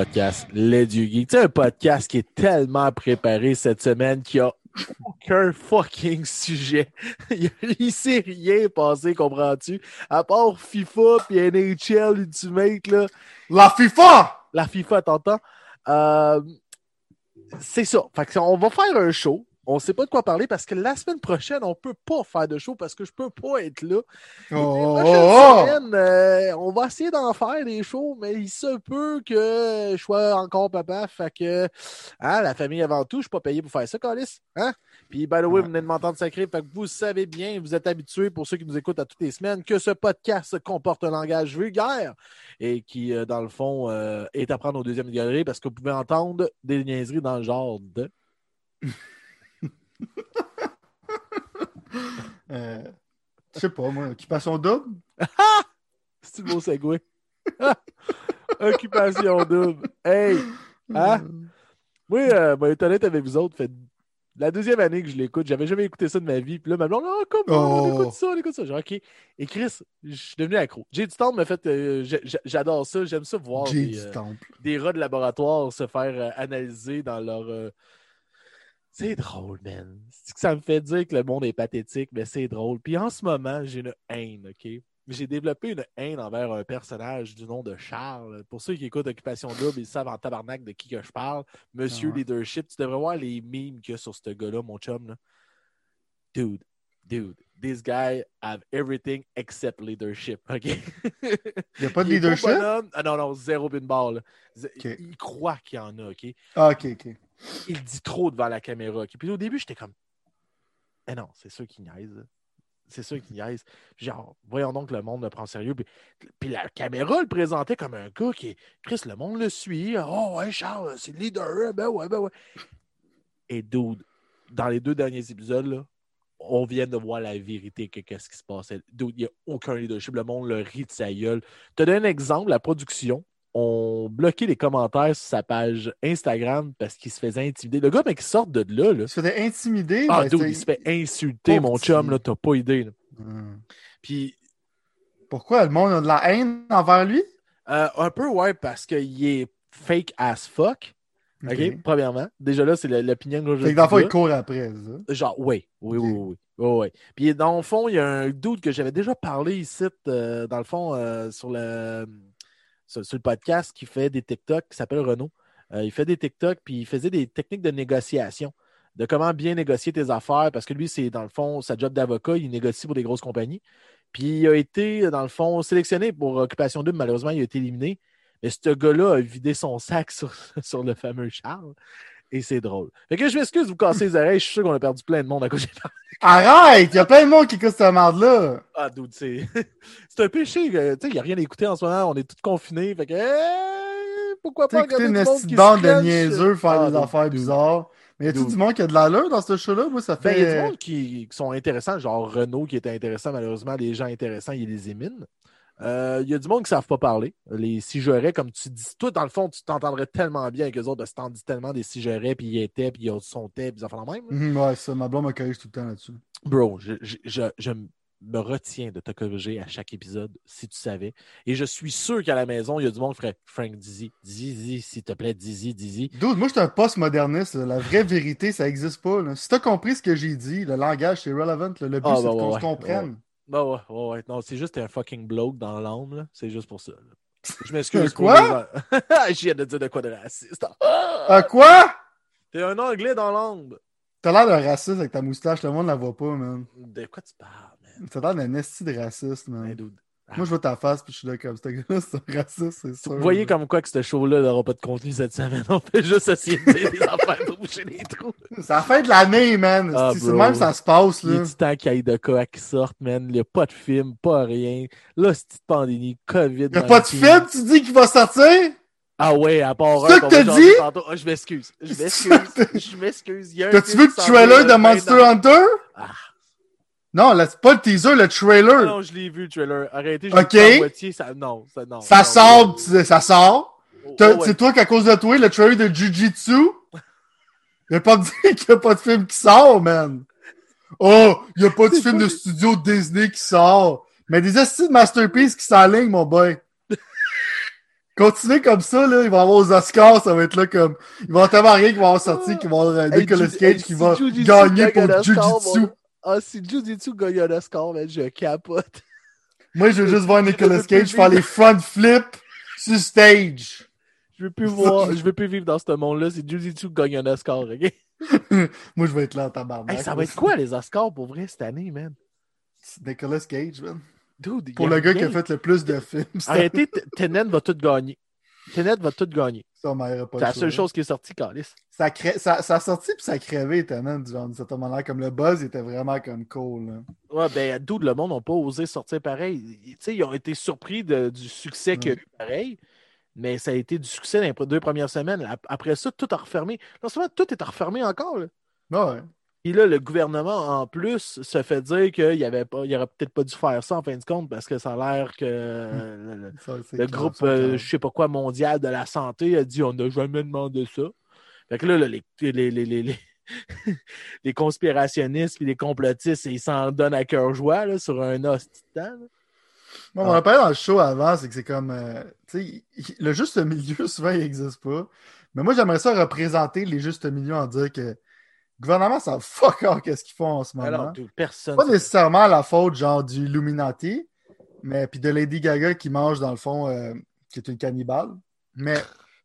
podcast Les Dieux Geeks. Tu sais, un podcast qui est tellement préparé cette semaine qu'il n'y a aucun fucking sujet. Il s'est rien passé, comprends-tu? À part FIFA puis NHL Ultimate, là. La FIFA! La FIFA, t'entends? C'est ça. Fait que on va faire un show. On sait pas de quoi parler parce que la semaine prochaine, on peut pas faire de show parce que je peux pas être là. Les prochaines semaines, on va essayer d'en faire des shows, mais il se peut que je sois encore papa. Fait que, la famille avant tout, je suis pas payé pour faire ça, Calis. Hein? Puis, by the way, vous venez de m'entendre sacré. Fait que vous savez bien, vous êtes habitués, pour ceux qui nous écoutent à toutes les semaines, que ce podcast comporte un langage vulgaire et qui, dans le fond, est à prendre au deuxième degré parce que vous pouvez entendre des niaiseries dans le genre de... Je sais pas, moi, occupation double? C'est le beau segway. Occupation double. Hey! Hein? Oui, être honnête avec vous autres, fait la deuxième année que je l'écoute, j'avais jamais écouté ça de ma vie. Puis là, ma blonde, on écoute ça. Genre, OK. Et Chris, je suis devenu accro. Jay du Temple m'a fait, j'adore ça, j'aime ça voir des rats de laboratoire se faire analyser dans leur... C'est drôle, man. C'est que ça me fait dire que le monde est pathétique, mais c'est drôle. Puis en ce moment, j'ai une haine, OK? J'ai développé une haine envers un personnage du nom de Charles. Pour ceux qui écoutent Occupation Double, ils savent en tabarnak de qui que je parle. Monsieur Leadership, tu devrais voir les memes qu'il y a sur ce gars-là, mon chum. Là. Dude, this guy have everything except leadership, OK? Il n'y a pas de leadership? Non, zéro bin barre. Okay. Il croit qu'il y en a, OK? OK. Il dit trop devant la caméra. Okay? Puis au début, j'étais comme... Eh non, c'est sûr qu'il niaise. C'est sûr qu'il niaise. Genre, voyons donc le monde le prend au sérieux. Puis la caméra le présentait comme un gars qui est... Chris, le monde le suit. Oh ouais, Charles, c'est le leader. Ben ouais. Et dude, dans les 2 derniers épisodes, là, on vient de voir la vérité que qu'est-ce qui se passait. Dude, il n'y a aucun leadership. Le monde le rit de sa gueule. Je te donne un exemple. La production ont bloqué les commentaires sur sa page Instagram parce qu'il se faisait intimider. Le gars, mec, qui sort de là. Il se faisait intimider? Dude, il se fait insulter, mon chum, là, t'as pas idée. Puis... Pourquoi? Le monde a de la haine envers lui? Un peu, ouais, parce qu'il est fake as fuck. OK, premièrement. Déjà là, c'est l'opinion que je dis. Fait que dans le fond, il court après, ça. Genre, oui. Puis dans le fond, il y a un doute que j'avais déjà parlé ici, dans le fond, sur le podcast qui fait des TikTok, qui s'appelle Renaud. Il fait des TikTok, puis il faisait des techniques de négociation, de comment bien négocier tes affaires, parce que lui, c'est dans le fond, sa job d'avocat, il négocie pour des grosses compagnies. Puis il a été, dans le fond, sélectionné pour Occupation Double. Malheureusement, il a été éliminé. Mais ce gars-là a vidé son sac sur le fameux Charles. Et c'est drôle. Fait que je m'excuse de vous casser les oreilles. Je suis sûr qu'on a perdu plein de monde à cause de Arrête! Il y a plein de monde qui écoute cette merde-là. Ah, dude, c'est un péché. Tu sais, il n'y a rien à écouter en ce moment. On est tous confinés. Fait que, pourquoi pas regarder du monde qui se bande de niaiseux faire des affaires dude. bizarres. Mais y a-tu du monde qui a de l'allure dans ce show-là? Moi, ça fait... Il y a du monde qui sont intéressants. Genre Renaud qui était intéressant. Malheureusement, les gens intéressants, il les élimine. Il y a du monde qui ne savent pas parler. Les sigerets, comme tu dis, toi, dans le fond, tu t'entendrais tellement bien avec eux autres, tu t'en dis tellement des sigerets, puis ils étaient, puis ils sont puis ils en font la même. Ouais, ça, ma blonde me corrige tout le temps là-dessus. Bro, je me retiens de te corriger à chaque épisode, si tu savais. Et je suis sûr qu'à la maison, il y a du monde qui ferait Frank Dizzy, s'il te plaît, Dizzy. Dude, moi, je suis un post-moderniste. La vraie vérité, ça n'existe pas. Là. Si tu as compris ce que j'ai dit, le langage, c'est relevant. Le but, c'est qu'on se comprenne. Ouais. Non, c'est juste un fucking bloke dans l'âme, là. C'est juste pour ça. Là. Je m'excuse pour les... Je viens de dire de quoi de raciste. Quoi? T'es un anglais dans l'âme. T'as l'air d'un raciste avec ta moustache. Le monde la voit pas, man. De quoi tu parles, man? T'as l'air d'un esti de raciste, man. Moi, je vois ta face, puis je suis là comme, c'est un raciste, c'est sûr. Vous voyez comme quoi que ce show-là n'aura pas de contenu cette semaine. On fait juste essayer de dire des affaires pour boucher les trous. C'est la fin de l'année, man. C'est même ça se passe, là. Il est temps qu'il y ait de quoi qui sortent, man. Il n'y a pas de film, pas rien. Là, c'est une pandémie, COVID. Il n'y a pas de film, tu dis qu'il va sortir? Ah ouais, à part c'est ça que t'as dit? Oh, je m'excuse. Je m'excuse. T'as-tu vu le trailer de Monster Hunter? Non, là, c'est pas le teaser, le trailer. Non, je l'ai vu, le trailer. Arrêtez, je l'ai moitié. Non. Ça sort. C'est toi qu'à cause de toi, le trailer de Jiu-Jitsu, il a pas me dire qu'il n'y a pas de film qui sort, man. Oh, il n'y a pas de film de studio Disney qui sort. Mais des astuces de Masterpiece qui s'enlignent, mon boy. Continuez comme ça, là, ils vont avoir aux Oscars, ça va être là comme... Ils vont tellement rien qui vont avoir sorti, qui vont avoir Nicolas Cage qui va gagner pour Jiu-Jitsu. Ah, si Jiu-Jitsu gagne un Oscar, man, je capote. Moi, je veux juste voir Nicolas Cage faire les front flips sur stage. Je veux plus vivre dans ce monde-là si Jiu-Jitsu gagne un Oscar, ok? Moi, je vais être là en tabarnak. Hey, ça va être quoi, les Oscars, pour vrai, cette année, man? Nicolas Cage, man. Dude, pour le gars qui a fait le plus de films. Arrêtez, Tenet va tout gagner. Tenet va tout gagner. Ça m'aurait pas c'est la seule chose qui est sortie, Calis. Ça a sorti puis ça a crevé, Tenet, genre, de cette manière. Comme le buzz était vraiment comme cool. Là. Ouais, ben, d'où le monde n'a pas osé sortir pareil. Tu sais, ils ont été surpris du succès qu'il y a eu pareil, mais ça a été du succès dans les 2 premières semaines. Après ça, tout a refermé. Non seulement tout est refermé encore. Là. Ouais. Et là, le gouvernement, en plus, se fait dire qu'il n'y aurait peut-être pas dû faire ça, en fin de compte, parce que ça a l'air que le groupe, je sais pas quoi, mondial de la santé a dit on n'a jamais demandé ça. Fait que là, les conspirationnistes et les complotistes, ils s'en donnent à cœur joie là, sur un os titan. On en a parlé dans le show avant, c'est que c'est comme, tu sais, le juste milieu, souvent, il n'existe pas. Mais moi, j'aimerais ça représenter les justes milieux en dire que le gouvernement, ça fuck all qu'est-ce qu'ils font en ce moment. Alors, personne. Pas nécessairement la faute, genre, du Illuminati, mais puis de Lady Gaga qui mange, dans le fond, qui est une cannibale. Mais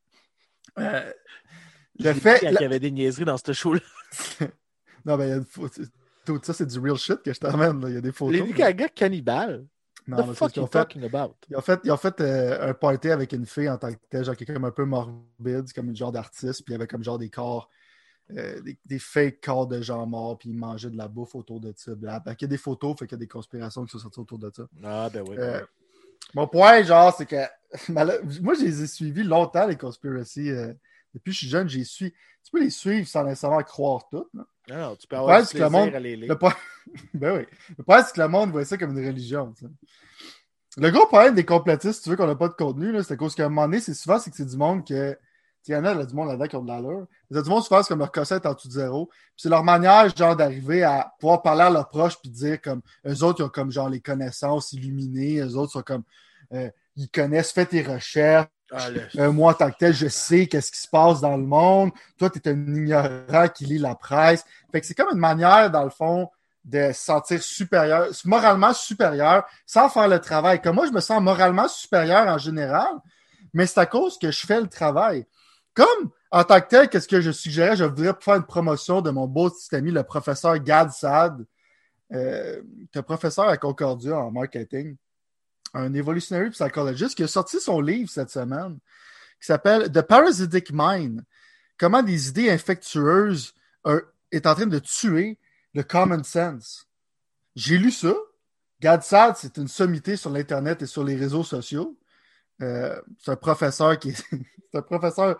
le fait... Il y avait des niaiseries dans ce show-là. Non, ben, tout ça, c'est du real shit que je t'amène. Il y a des photos. Lady Gaga cannibale? Non, the fuck you talking about? Ils ont fait un party avec une fille en tant que telle, genre quelqu'un un peu morbide, c'est comme une genre d'artiste, puis il y avait comme genre des corps, des fake corps de gens morts, puis ils mangeaient de la bouffe autour de ça. Il y a des photos, fait qu'il y a des conspirations qui sont sorties autour de ça. Ah, ben oui. Mon point, genre, c'est que moi, je les ai suivis longtemps, les conspiracies. Depuis que je suis jeune, tu peux les suivre sans nécessairement croire toutes. Non, tu peux avoir du plaisir à les lire. Ben oui. Le problème, c'est que le monde voit ça comme une religion. T'sais. Le gros problème des complotistes, si tu veux qu'on n'a pas de contenu, là, c'est à cause qu'à un moment donné, c'est c'est du monde que. Il y en a du monde là-dedans qui ont de l'allure. Il y a du monde souvent, c'est comme leur cassette en dessous de zéro. Puis c'est leur manière, genre, d'arriver à pouvoir parler à leurs proches puis dire comme eux autres, ils ont comme genre les connaissances illuminées, eux autres sont comme ils connaissent, fais tes recherches. Moi, en tant que tel, je sais qu'est-ce qui se passe dans le monde. Toi, tu es un ignorant qui lit la presse. Fait que c'est comme une manière, dans le fond, de se sentir supérieur, moralement supérieur, sans faire le travail. Comme moi, je me sens moralement supérieur en général, mais c'est à cause que je fais le travail. Comme, en tant que tel, qu'est-ce que je suggérais? Je voudrais faire une promotion de mon beau petit ami, le professeur Gad Saad, qui est professeur à Concordia en marketing, un évolutionary psychologist qui a sorti son livre cette semaine, qui s'appelle The Parasitic Mind. Comment des idées infectueuses est en train de tuer le common sense. J'ai lu ça. Gad Saad, c'est une sommité sur l'Internet et sur les réseaux sociaux. C'est un professeur qui est... c'est un professeur...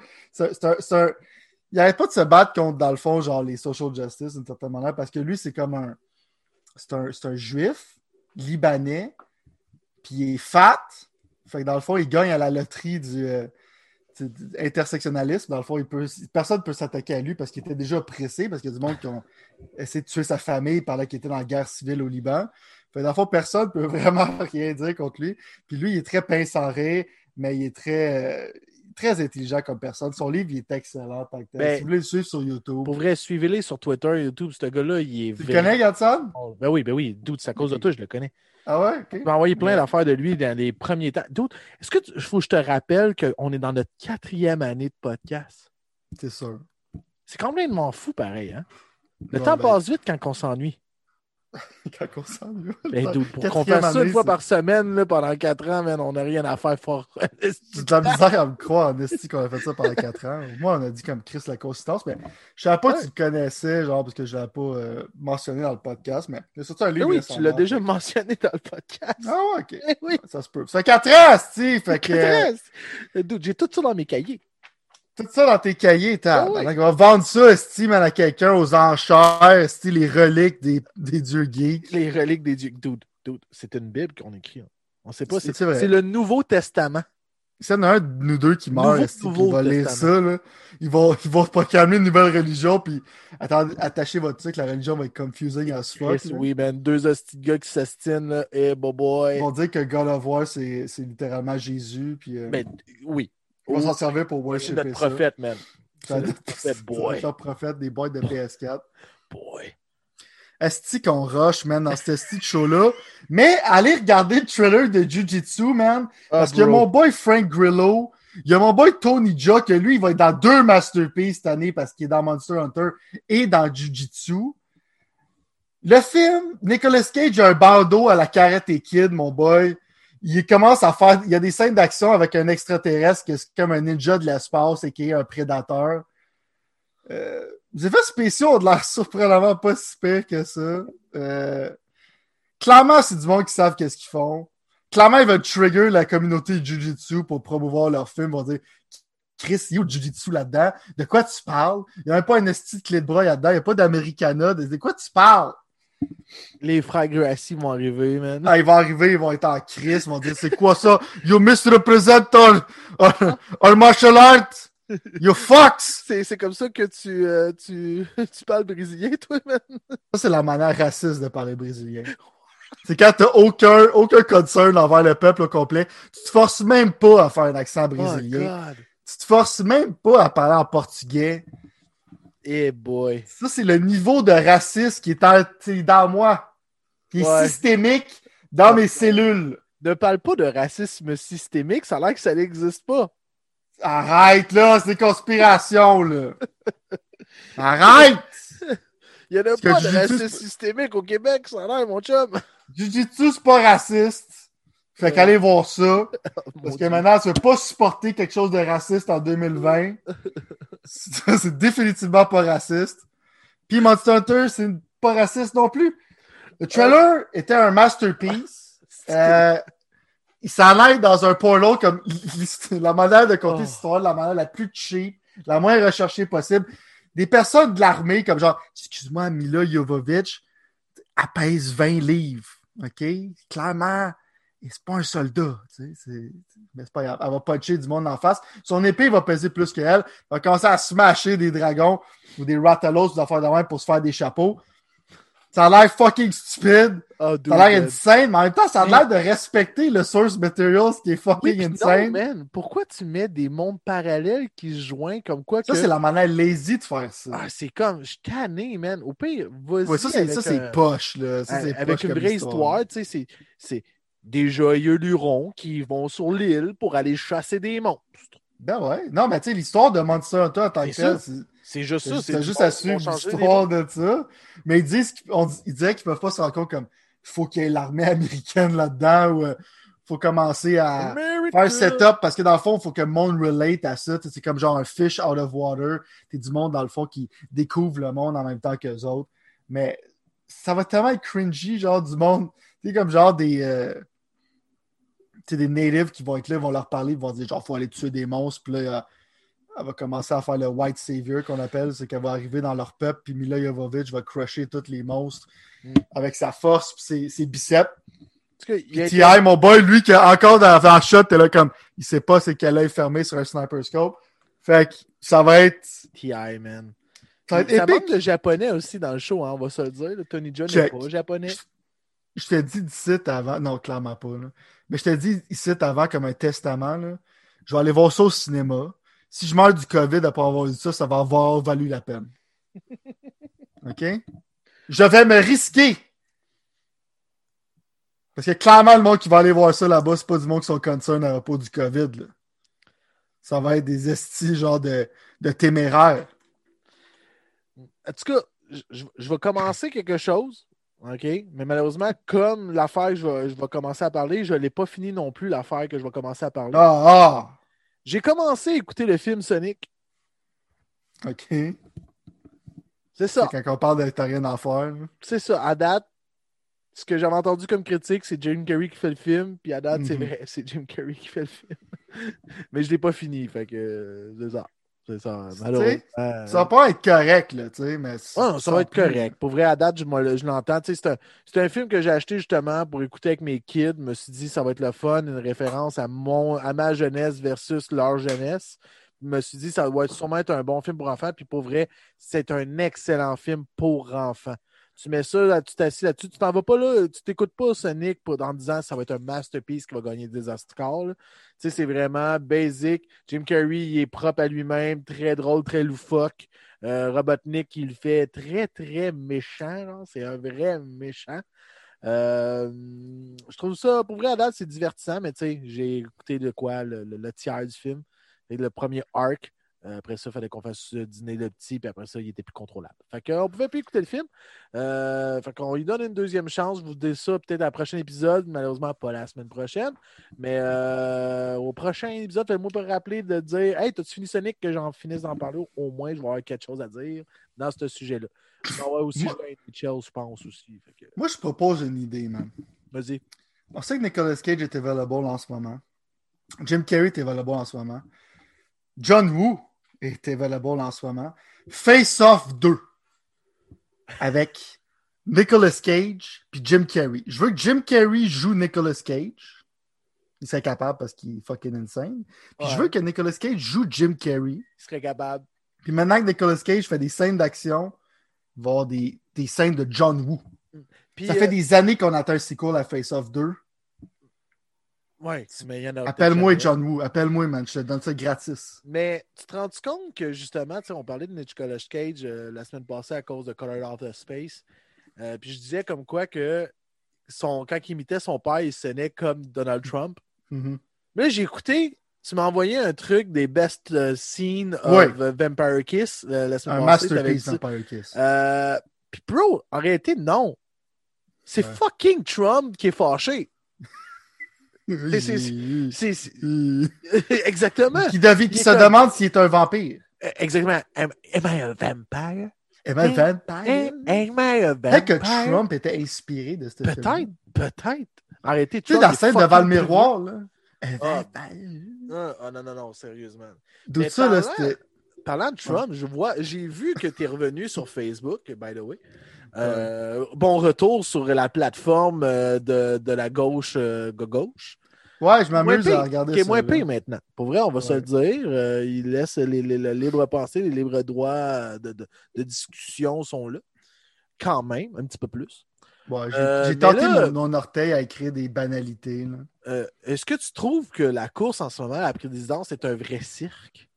Il n'arrête pas de se battre contre, dans le fond, genre les social justice d'une certaine manière, parce que lui, c'est comme un... C'est un juif libanais, puis il est fat. Fait que dans le fond, il gagne à la loterie du intersectionnalisme. Dans le fond, personne ne peut s'attaquer à lui parce qu'il était déjà oppressé, parce qu'il y a du monde qui ont essayé de tuer sa famille pendant qu'il était dans la guerre civile au Liban. Fait que dans le fond, personne ne peut vraiment rien dire contre lui. Puis lui, il est très pince en rire, mais il est très intelligent comme personne. Son livre, il est excellent. Si vous voulez le suivre sur YouTube. Pour vrai, suivez-les sur Twitter, YouTube. Ce gars-là, il est... Tu le connais, Gadson? Ben oui. Dude, c'est à cause de toi, je le connais. Ah ouais? Okay. Tu m'as envoyé plein d'affaires de lui dans les premiers temps. Dude, est-ce que faut que je te rappelle qu'on est dans notre 4e année de podcast? C'est sûr. C'est complètement fou, pareil, hein? Le temps passe vite quand on s'ennuie. Quand on s'ennuie. Ben, dude, pour qu'on fasse ça une fois par semaine là, pendant 4 ans, man, on n'a rien à faire fort. J'ai de la misère à me croire en esti qu'on a fait ça pendant 4 ans. Moi, on a dit comme Chris la consistance, mais je savais pas que tu le connaissais, genre, parce que je l'avais pas mentionné dans le podcast, mais c'est surtout un livre. Oui, tu l'as déjà mentionné dans le podcast. Ah ouais, ok. Oui. Ça se peut. Ça fait 4 ans, Steve. Fait que. Dude, j'ai tout ça dans mes cahiers. Tout ça dans tes cahiers, t'as. On va vendre ça, Steve, à quelqu'un aux enchères, Steve, les reliques des dieux geeks. Les reliques des dieux. Dude, c'est une Bible qu'on écrit. On sait pas. C'est le Nouveau Testament. s'il y en a un de nous deux qui meurt, puis il va lire ça, là. Ils vont proclamer une nouvelle religion, puis attachez votre truc, la religion va être confusing as fuck. Oui, man, deux hosties de gars qui s'astinent, là, et boy. Ils vont dire que God of War, c'est littéralement Jésus, puis Ben, oui. ils vont s'en servir pour worshipper ça. C'est notre prophète, man. C'est notre prophète, boy. C'est prophète des boîtes de PS4. Boy. Esti qu'on rush, man, dans cet esti de show-là. Mais allez regarder le trailer de Jiu-Jitsu, man. Parce qu'il y a mon boy Frank Grillo. Il y a mon boy Tony Jaa, que lui, il va être dans 2 masterpieces cette année parce qu'il est dans Monster Hunter et dans Jiu-Jitsu. Le film, Nicolas Cage a un bandeau à la Karate Kid, mon boy. Il commence à faire... Il y a des scènes d'action avec un extraterrestre qui est comme un ninja de l'espace et qui est un prédateur. Les effets spéciaux ont de l'air surprenamment pas si pire que ça. Clairement, c'est du monde qui savent qu'est-ce qu'ils font. Clairement, ils veulent trigger la communauté Jiu-Jitsu pour promouvoir leur film. Ils vont dire Chris, il y a du Jiu-Jitsu là-dedans. De quoi tu parles? Il n'y a même pas un esti de clé de bras là-dedans. Il n'y a pas d'Americana. De quoi tu parles? Les frères Gracie vont arriver, man. Ah, ils vont arriver, ils vont être en crise. Ils vont dire c'est quoi ça? You misrepresent our martial art! You fucks! C'est comme ça que tu parles brésilien, toi, man? Ça, c'est la manière raciste de parler brésilien. C'est quand t'as aucun concern envers le peuple au complet. Tu te forces même pas à faire un accent brésilien. Oh, God. Tu te forces même pas à parler en portugais. Eh boy. Ça, c'est le niveau de racisme qui est dans moi. Qui est systémique dans mes cellules. Ne parle pas de racisme systémique, ça a l'air que ça n'existe pas. Arrête, là, c'est des conspirations, là. Arrête! Il n'y en a pas de racisme systémique au Québec, ça a l'air, mon chum. Jiu-Jitsu, c'est pas raciste. Fait qu'allez voir ça. Parce que maintenant, tu veux pas supporter quelque chose de raciste en 2020. C'est définitivement pas raciste. Puis Monster Hunter, c'est pas raciste non plus. Le trailer était un masterpiece. Il s'en aille dans un porno comme la manière de conter cette histoire, la manière la plus cheap, la moins recherchée possible. Des personnes de l'armée, comme genre, excuse-moi, Mila Jovovich, elle pèse 20 livres. OK? Clairement, et c'est pas un soldat. Mais c'est pas grave. Elle va puncher du monde en face. Son épée va peser plus qu'elle. Elle va commencer à smasher des dragons ou des Rathalos ou des affaires de même pour se faire des chapeaux. Ça a l'air fucking stupide. Ça a l'air insane, mais en même temps, ça a l'air de respecter le source material, ce qui est fucking insane. Non, man, pourquoi tu mets des mondes parallèles qui se joignent comme quoi ça, c'est la manière lazy de faire ça. Ah, c'est comme, je suis tanné, man. Au pire, vas-y. Ouais, ça, c'est poche, là. Ça, c'est avec une vraie histoire, tu sais, c'est des joyeux lurons qui vont sur l'île pour aller chasser des monstres. Ben ouais. Non, mais tu sais, l'histoire de Monster Hunter en tant que tel, c'est juste ça. C'est juste à suivre l'histoire de ça. Mais ils disaient qu'ils peuvent pas se rendre compte comme il faut qu'il y ait l'armée américaine là-dedans ou faut commencer à faire un setup parce que dans le fond, il faut que le monde relate à ça. C'est comme genre un fish out of water. T'es du monde dans le fond qui découvre le monde en même temps qu'eux autres. Mais ça va tellement être cringy, genre du monde. C'est comme genre des natives qui vont être là, ils vont leur parler, ils vont dire genre faut aller tuer des monstres, puis là elle va commencer à faire le white savior qu'on appelle, c'est qu'elle va arriver dans leur peuple, puis Mila Jovovich va crusher tous les monstres avec sa force puis ses biceps. Puis T.I., mon boy, lui qui est encore dans la shot, t'es là comme il sait pas c'est quel œil fermé sur un sniper scope. Fait que ça va être T.I., man. Ça va être épique. manque de japonais aussi dans le show, hein, on va se le dire. Tony Jaa n'est pas japonais. Je t'ai dit d'ici avant, non, clairement pas, là. Mais je t'ai dit ici avant comme un testament, là. Je vais aller voir ça au cinéma. Si je meurs du COVID après avoir vu ça, ça va avoir valu la peine. OK? Je vais me risquer. Parce que clairement, le monde qui va aller voir ça là-bas, c'est pas du monde qui sont concernés à propos du COVID, là. Ça va être des estis genre de téméraires. En tout cas, je vais commencer quelque chose. OK? Mais malheureusement, comme l'affaire que je vais commencer à parler, je ne l'ai pas fini non plus, l'affaire que je vais commencer à parler. J'ai commencé à écouter le film Sonic. OK. C'est ça. C'est quand on parle de t'as rien à faire. C'est ça. À date, ce que j'avais entendu comme critique, c'est Jim Carrey qui fait le film. Puis à date, c'est vrai, c'est Jim Carrey qui fait le film. Mais je ne l'ai pas fini. Fait que c'est ça. C'est ça. Ça va pas être correct, là, tu sais, mais... Ça va être correct. Pour vrai, à date, je l'entends. C'est un film que j'ai acheté justement pour écouter avec mes kids. Je me suis dit, ça va être le fun, une référence à ma jeunesse versus leur jeunesse. Je me suis dit, ça va sûrement être un bon film pour enfants. Puis pour vrai, c'est un excellent film pour enfants. Tu mets ça, là, tu t'assis là-dessus, tu t'en vas pas là, tu t'écoutes pas Sonic en disant ça va être un masterpiece qui va gagner des Oscars. Tu sais, c'est vraiment basic. Jim Carrey, il est propre à lui-même, très drôle, très loufoque. Robotnik, il le fait très, très méchant. Là. C'est un vrai méchant. Je trouve ça, pour vrai, à date, c'est divertissant, mais tu sais, j'ai écouté de quoi le tiers du film. Et le premier arc. Après ça, il fallait qu'on fasse dîner le petit, puis après ça, il était plus contrôlable. Fait qu'on pouvait plus écouter le film. Fait qu'on lui donne une deuxième chance. Je vous dis ça peut-être à un prochain épisode. Malheureusement, pas la semaine prochaine. Mais au prochain épisode, faites-moi pas rappeler de dire Hey, t'as-tu fini Sonic que j'en finisse d'en parler? Au moins, je vais avoir quelque chose à dire dans ce sujet-là. On va aussi jouer à NHL, je pense aussi. Fait que... Moi, je propose une idée, man. Vas-y. On sait que Nicolas Cage est available en ce moment. Jim Carrey est available en ce moment. John Woo est available en ce moment. Face Off 2 avec Nicolas Cage puis Jim Carrey. Je veux que Jim Carrey joue Nicolas Cage. Il serait capable parce qu'il est fucking insane. Puis je veux que Nicolas Cage joue Jim Carrey. Il serait capable. Puis maintenant que Nicolas Cage fait des scènes d'action, il va y avoir des scènes de John Woo. Puis, ça fait des années qu'on attend un sequel à Face Off 2. Ouais, mais il y en a. Appelle-moi John Woo. Appelle-moi, man. Je te donne ça gratis. Mais tu te rends compte que justement, on parlait de Nicolas Cage la semaine passée à cause de Color Out of Space. Puis je disais comme quoi que quand il imitait son père, il sonnait comme Donald Trump. Mm-hmm. Mais là, j'ai écouté, tu m'as envoyé un truc des best scenes of Vampire Kiss la semaine passée. Un masterpiece Vampire Kiss. Puis bro, en réalité, non. C'est fucking Trump qui est fâché. Exactement. Qui se demande s'il est un vampire. Exactement. Am I a vampire? Am I a vampire? Am I a vampire? Peut-être que Trump était inspiré de ce film. Peut-être. Arrêtez. Tu sais, la scène devant le miroir, là. Non, sérieusement. D'où ça, là, c'était... Parlant de Trump, j'ai vu que tu es revenu sur Facebook, by the way. Bon retour sur la plateforme de la gauche. Ouais, je m'amuse à regarder ça. Qui est moins pire maintenant. Pour vrai, on va se le dire. Il laisse le libre pensée, les libres droits de discussion sont là. Quand même, un petit peu plus. Ouais, j'ai tenté mon orteil à écrire des banalités. Est-ce que tu trouves que la course en ce moment à la présidence est un vrai cirque?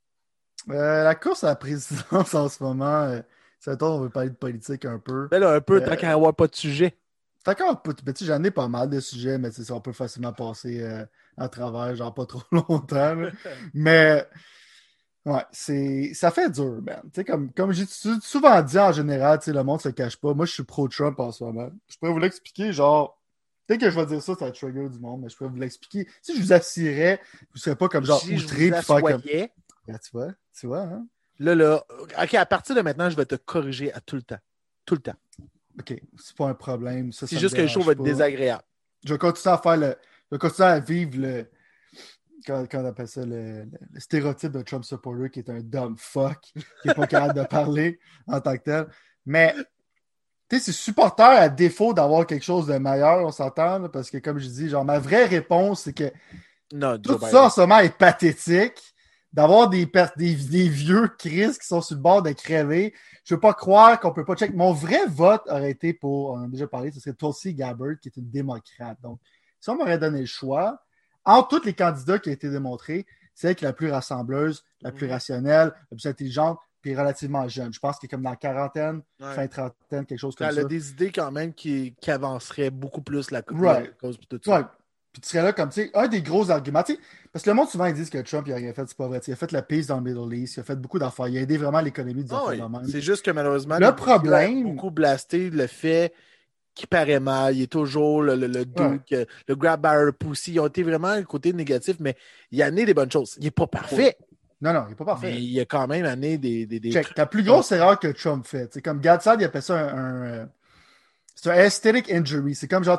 La course à la présidence en ce moment, on veut parler de politique un peu. Ben là, un peu, tant qu'à avoir pas de sujet. J'en ai pas mal de sujets, mais on peut facilement passer à travers, genre pas trop longtemps. Mais ouais, ça fait dur, man. Comme j'ai souvent dit en général, le monde se cache pas. Moi, je suis pro-Trump en ce moment. Je pourrais vous l'expliquer, genre. Peut-être que je vais dire ça, ça trigger du monde, mais je pourrais vous l'expliquer. Si je vous assirais, vous ne serez pas comme genre outré puis faire comme. Ah, tu vois, hein? Là, OK, à partir de maintenant, je vais te corriger à tout le temps. Tout le temps. OK, c'est pas un problème. C'est juste que le show va être désagréable. Je vais continuer à je vais continuer à vivre le. Quand on appelle ça le stéréotype de Trump supporter qui est un dumb fuck, qui n'est pas capable de parler en tant que tel. Mais, tu sais, c'est supporter à défaut d'avoir quelque chose de meilleur, on s'entend, là, parce que comme je dis, genre, ma vraie réponse, c'est que tout ça en ce moment est pathétique. D'avoir des vieux Chris qui sont sur le bord de crever. Je ne veux pas croire qu'on ne peut pas checker. Mon vrai vote aurait été pour, on a déjà parlé, ce serait Tulsi Gabbard, qui est une démocrate. Donc, si on m'aurait donné le choix, entre tous les candidats qui ont été démontrés, c'est elle qui est la plus rassembleuse, la plus rationnelle, la plus intelligente, puis relativement jeune. Je pense qu'elle est comme dans la quarantaine, fin trentaine, quelque chose comme ça. Elle a des idées quand même qui avanceraient beaucoup plus la cause de tout ça. Ouais. Puis tu serais là comme, tu sais, un des gros arguments, tu sais, parce que le monde souvent ils disent que Trump il a rien fait, c'est pas vrai. Il a fait la paix dans le Middle East, il a fait beaucoup d'affaires, il a aidé vraiment l'économie du monde. C'est juste que malheureusement, le problème, il a beaucoup blasté le fait qu'il paraît mal, il est toujours le dude, le grab barrel pussy, ils ont été vraiment un côté négatif, mais il a amené des bonnes choses. Il n'est pas parfait. Non, il n'est pas parfait. Mais il a quand même amené des trucs. La plus grosse erreur que Trump fait, c'est comme Gadsad, il appelle ça c'est un aesthetic injury. C'est comme genre,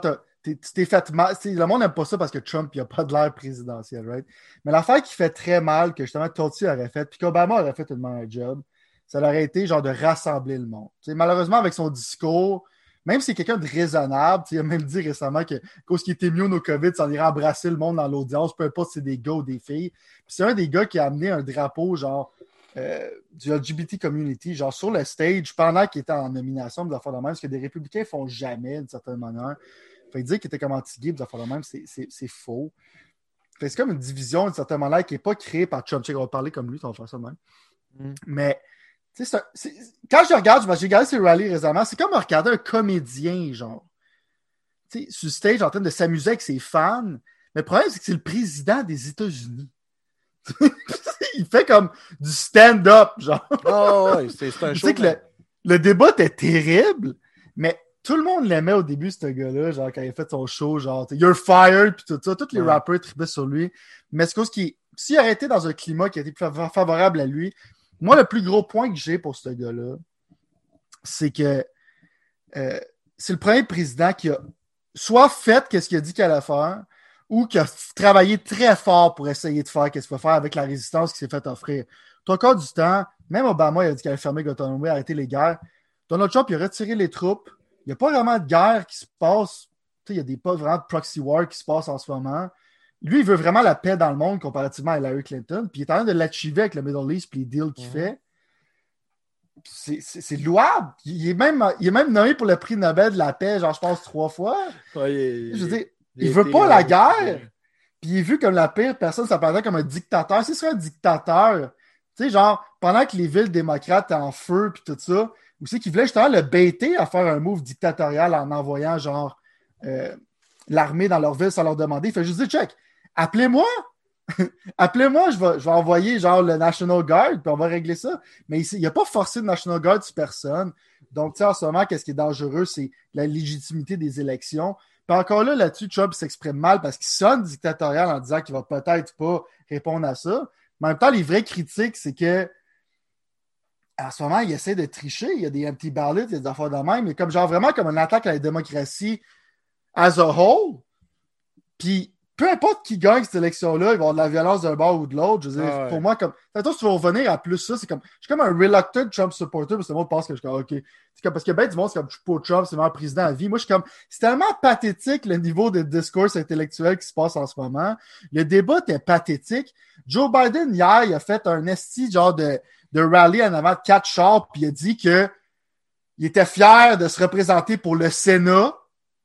tu t'es fait mal. Le monde n'aime pas ça parce que Trump, il a pas de l'air présidentiel, right? Mais l'affaire qui fait très mal, que justement Totti aurait fait, puis qu'Obama aurait fait une meilleure job, ça aurait été genre de rassembler le monde. T'sais, malheureusement, avec son discours, même si c'est quelqu'un de raisonnable, il a même dit récemment que, cause qu'il était immune au COVID, ça en irait embrasser le monde dans l'audience, peu importe si c'est des gars ou des filles. Puis c'est un des gars qui a amené un drapeau, genre, du LGBT community, genre sur le stage, pendant qu'il était en nomination, des affaires de même, ce que des républicains font jamais, d'une certaine manière. Fait dire qu'il était comme anti-gay, des affaires de même, c'est faux. Fait c'est comme une division, d'une certaine manière, qui n'est pas créée par Trump. On va parler comme lui, on va faire ça de même. Mais quand je regarde, j'ai regardé ces rallyes récemment, c'est comme regarder un comédien, genre, sur le stage en train de s'amuser avec ses fans. Mais le problème, c'est que c'est le président des États-Unis. Il fait comme du stand-up, genre. Oh, ouais, c'est un show. Tu sais que le débat était terrible, mais tout le monde l'aimait au début, ce gars-là, genre, quand il a fait son show, genre, You're fired, puis tout ça. Tous les rappers tripaient sur lui. Mais c'est cause qui, s'il aurait été dans un climat qui était plus favorable à lui, moi, le plus gros point que j'ai pour ce gars-là, c'est que c'est le premier président qui a soit fait ce qu'il a dit qu'il allait faire, ou qui a travaillé très fort pour essayer de faire ce qu'il faut faire avec la résistance qui s'est fait offrir. Tout encore du temps, même Obama il a dit qu'il allait fermer Guantanamo, arrêter les guerres. Donald Trump, il a retiré les troupes. Il n'y a pas vraiment de guerre qui se passe. Il y a pas vraiment de proxy war qui se passe en ce moment. Lui, il veut vraiment la paix dans le monde comparativement à Hillary Clinton. Puis il est en train de l'achiver avec le Middle East et les deals qu'il fait. C'est louable. Il est même nommé pour le prix Nobel de la paix, genre, je pense, 3 fois. Ouais, je veux dire, il veut pas la guerre. Puis il est vu comme la pire personne, ça paraît comme un dictateur. Si ce serait un dictateur, tu sais, genre, pendant que les villes démocrates étaient en feu puis tout ça, ou c'est qu'il voulait justement le baiter à faire un move dictatorial en envoyant, genre, l'armée dans leur ville sans leur demander. Il fait juste dire, check, appelez-moi. Appelez-moi, je vais envoyer genre le National Guard, puis on va régler ça. Mais il n'a pas forcé le National Guard sur personne. Donc, tu sais, en ce moment, qu'est-ce qui est dangereux, c'est la légitimité des élections. Puis encore là-dessus, Trump s'exprime mal parce qu'il sonne dictatorial en disant qu'il va peut-être pas répondre à ça. Mais en même temps, les vraies critiques, c'est que en ce moment, il essaie de tricher. Il y a des empty ballots, il y a des affaires de même, mais comme genre vraiment comme une attaque à la démocratie as a whole. Puis peu importe qui gagne cette élection-là, il va y avoir de la violence d'un bord ou de l'autre. Je veux dire, pour moi, comme. Toi, tu vas revenir à plus ça. C'est comme. Je suis comme un reluctant Trump supporter, parce que le monde pense que je suis comme OK. C'est comme, parce que ben du monde, c'est comme je suis pour Trump, c'est le meilleur président à vie. Moi, je suis comme. C'est tellement pathétique le niveau de discours intellectuel qui se passe en ce moment. Le débat était pathétique. Joe Biden, hier, il a fait un esti genre de rallye en avant de 4 chars, puis il a dit que il était fier de se représenter pour le Sénat.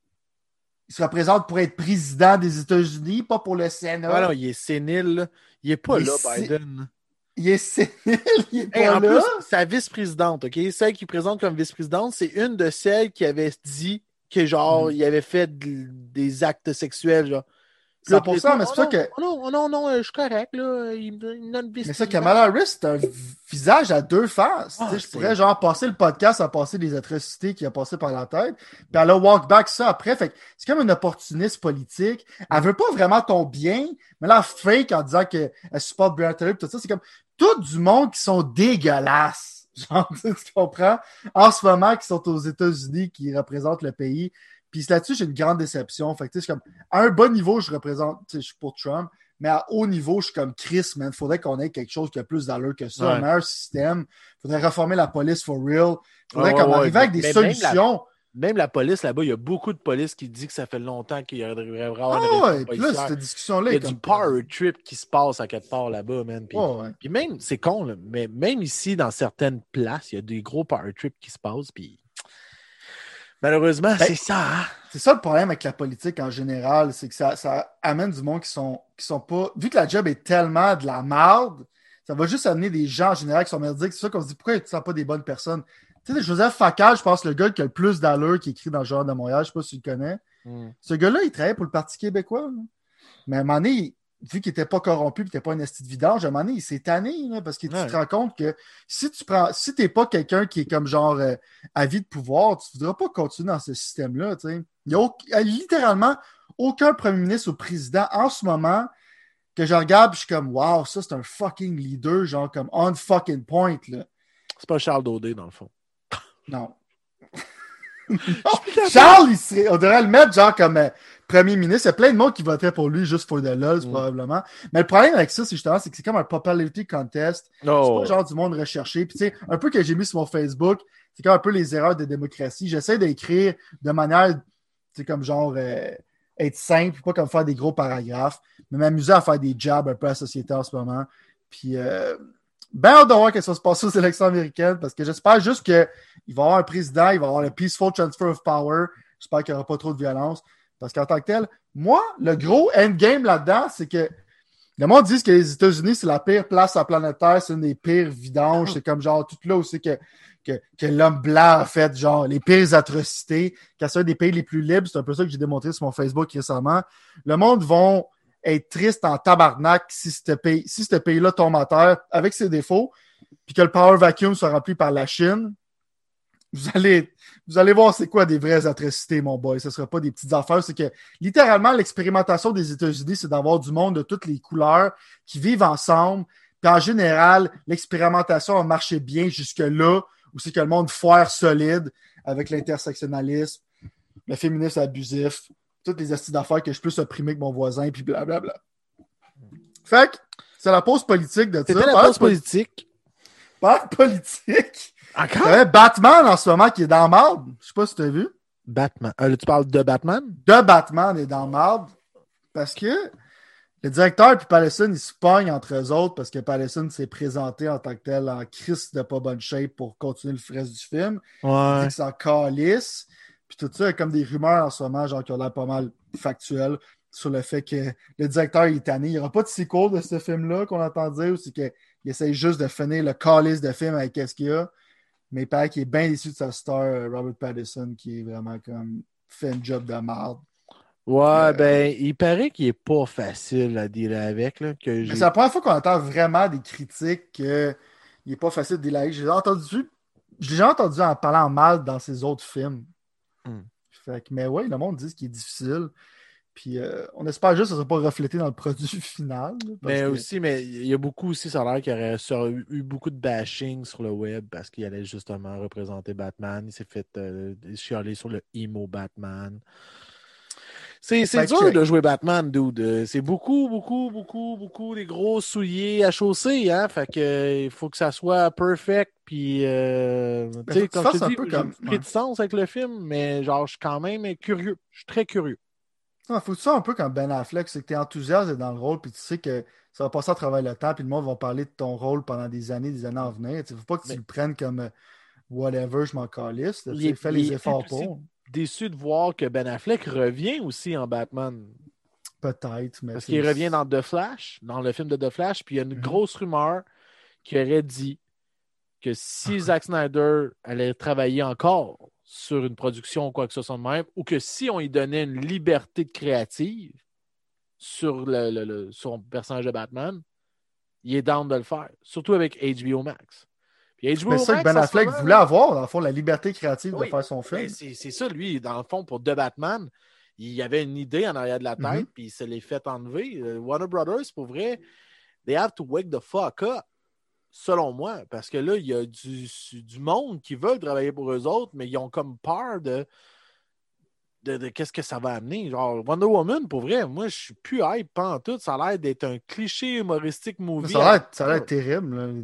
Il se représente pour être président des États-Unis, pas pour le Sénat. Ah non, il est sénile. Là. Il est pas là, Biden. Il est sénile, il est pas en là. plus, sa vice-présidente, OK? Celle qui présente comme vice-présidente, c'est une de celles qui avait dit que, genre, il avait fait des actes sexuels, genre. 100%, mais c'est ça que... Non, je suis correct, là. Mais ça, Kamala Harris, c'est un visage à deux faces. Je pourrais, genre, passer le podcast à passer des atrocités qui a passé par la tête, puis elle a walk back ça après. Fait que c'est comme une opportuniste politique. Elle veut pas vraiment ton bien, mais là, fake en disant qu'elle supporte Breonna Taylor, tout ça, c'est comme tout du monde qui sont dégueulasses. Genre, tu comprends? En ce moment, qui sont aux États-Unis, qui représentent le pays. Puis là-dessus, j'ai une grande déception. Fait que, c'est comme, à un bon niveau, je suis pour Trump, mais à haut niveau, je suis comme Chris, man. Faudrait qu'on ait quelque chose qui a plus d'allure que ça, un meilleur système. Faudrait reformer la police for real. Faudrait comme arriver avec des solutions. Même la police là-bas, il y a beaucoup de police qui dit que ça fait longtemps qu'il y aurait vraiment puis là, cette discussion-là. Il y a du power trip qui se passe à quelque part là-bas, man. Puis même, c'est con, là, mais même ici, dans certaines places, il y a des gros power trips qui se passent, puis malheureusement, c'est ça. Hein? C'est ça le problème avec la politique en général, c'est que ça amène du monde qui sont pas... Vu que la job est tellement de la merde, ça va juste amener des gens en général qui sont merdiques. C'est ça qu'on se dit, pourquoi tu ne sens pas des bonnes personnes? Tu sais, Joseph Facal, je pense, le gars qui a le plus d'allure qui écrit dans le genre de Montréal, je ne sais pas si tu le connais. Ce gars-là, il travaillait pour le Parti québécois. Là. Mais à un moment donné, vu qu'il n'était pas corrompu et qu'il n'était pas un esti de vidange, à un moment donné, il s'est tanné, là, parce que tu te rends compte que si tu n'es pas quelqu'un qui est comme genre avis de pouvoir, tu ne voudras pas continuer dans ce système-là. Il n'y a littéralement aucun premier ministre ou président en ce moment que je regarde et je suis comme wow, ça c'est un fucking leader, genre comme on fucking point. Là. C'est pas Charles Daudet, dans le fond. Non. Charles, on devrait le mettre genre comme premier ministre. Il y a plein de monde qui voterait pour lui juste pour de lol, probablement. Mais le problème avec ça, c'est justement, c'est que c'est comme un popularity contest. C'est pas genre du monde recherché. Puis tu sais, un peu que j'ai mis sur mon Facebook, c'est comme un peu les erreurs de démocratie. J'essaie d'écrire de manière, c'est comme genre être simple, pas comme faire des gros paragraphes, mais m'amuser à faire des jabs un peu à la société en ce moment. Puis ben hâte de voir qu'est-ce qui va se passer aux élections américaines, parce que j'espère juste qu'il va y avoir un président, il va y avoir le peaceful transfer of power. J'espère qu'il n'y aura pas trop de violence. Parce qu'en tant que tel, moi, le gros endgame là-dedans, c'est que le monde dit que les États-Unis, c'est la pire place à la planète Terre, c'est une des pires vidanges. C'est comme genre tout là où c'est que l'homme blanc a fait genre les pires atrocités, qu'à c'est un des pays les plus libres. C'est un peu ça que j'ai démontré sur mon Facebook récemment. Le monde vont être triste en tabarnak si ce pays-là tombe à terre avec ses défauts, puis que le power vacuum soit rempli par la Chine. Vous allez voir c'est quoi des vraies atrocités, mon boy. Ce ne sera pas des petites affaires. C'est que, littéralement, l'expérimentation des États-Unis, c'est d'avoir du monde de toutes les couleurs qui vivent ensemble. Puis en général, l'expérimentation a marché bien jusque-là, où c'est que le monde foire solide avec l'intersectionnalisme, le féminisme abusif, toutes les astuces d'affaires que je peux supprimer que mon voisin, puis blablabla. Fait que, c'est la pause politique de ça. C'était la pause politique. Pas politique. Encore? Batman en ce moment qui est dans le marde. Je sais pas si tu as vu. Batman. Tu parles de Batman? De Batman est dans le marde parce que le directeur et Pattinson, ils se pognent entre eux autres parce que Pattinson s'est présenté en tant que tel en crise de pas bonne shape pour continuer le reste du film. Ouais. Il dit que c'est en calice. Puis tout ça, il y a comme des rumeurs en ce moment, genre qui ont l'air pas mal factuelles sur le fait que le directeur est tanné. Il n'y aura pas de sequel de ce film-là qu'on entend dire, ou c'est qu'il essaie juste de finir le calice de film avec qu'est-ce qu'il y a. Mais il paraît qu'il est bien déçu de sa star, Robert Pattinson, qui est vraiment comme fait un job de merde. Ouais, ben, il paraît qu'il est pas facile à dealer avec. Là, mais c'est la première fois qu'on entend vraiment des critiques qu'il n'est pas facile de dealer avec. Je l'ai déjà entendu en parlant mal dans ses autres films. Fait que, mais ouais, le monde dit qu'il est difficile. Puis on espère juste que ça ne sera pas reflété dans le produit final. Mais il y a beaucoup aussi, ça a l'air qu'il y aurait eu beaucoup de bashing sur le web parce qu'il allait justement représenter Batman. Il s'est fait chialer sur le emo Batman. C'est dur de jouer Batman, dude. C'est beaucoup des gros souliers à chausser, hein. Fait que il faut que ça soit perfect. Puis, tu sais, comme je te dis, j'ai pris de sens avec le film, mais genre, je suis quand même curieux. Je suis très curieux. Il faut que tu sois un peu comme Ben Affleck, c'est que tu es enthousiaste dans le rôle, puis tu sais que ça va passer à travers le temps, puis le monde va parler de ton rôle pendant des années à venir. Il ne faut pas que tu le prennes comme whatever, je m'en calisse. Fais les efforts pour. Déçu de voir que Ben Affleck revient aussi en Batman. Peut-être, mais. Parce qu'il revient dans The Flash, dans le film de The Flash, puis il y a une grosse rumeur qui aurait dit que si Zack Snyder allait travailler encore sur une production ou quoi que ce soit de même, ou que si on lui donnait une liberté de créative sur son personnage de Batman, il est down de le faire. Surtout avec HBO Max. Puis HBO Max, ça que Ben Affleck voulait avoir, dans le fond, la liberté créative de faire son film. C'est ça, lui, dans le fond, pour The Batman, il y avait une idée en arrière de la tête, puis il se l'est fait enlever. Warner Brothers, pour vrai, they have to wake the fuck up. Selon moi, parce que là, il y a du monde qui veut travailler pour eux autres, mais ils ont comme peur de qu'est-ce que ça va amener. Genre, Wonder Woman, pour vrai, moi, je suis plus hype pantoute. Ça a l'air d'être un cliché humoristique movie. Ça a l'air terrible.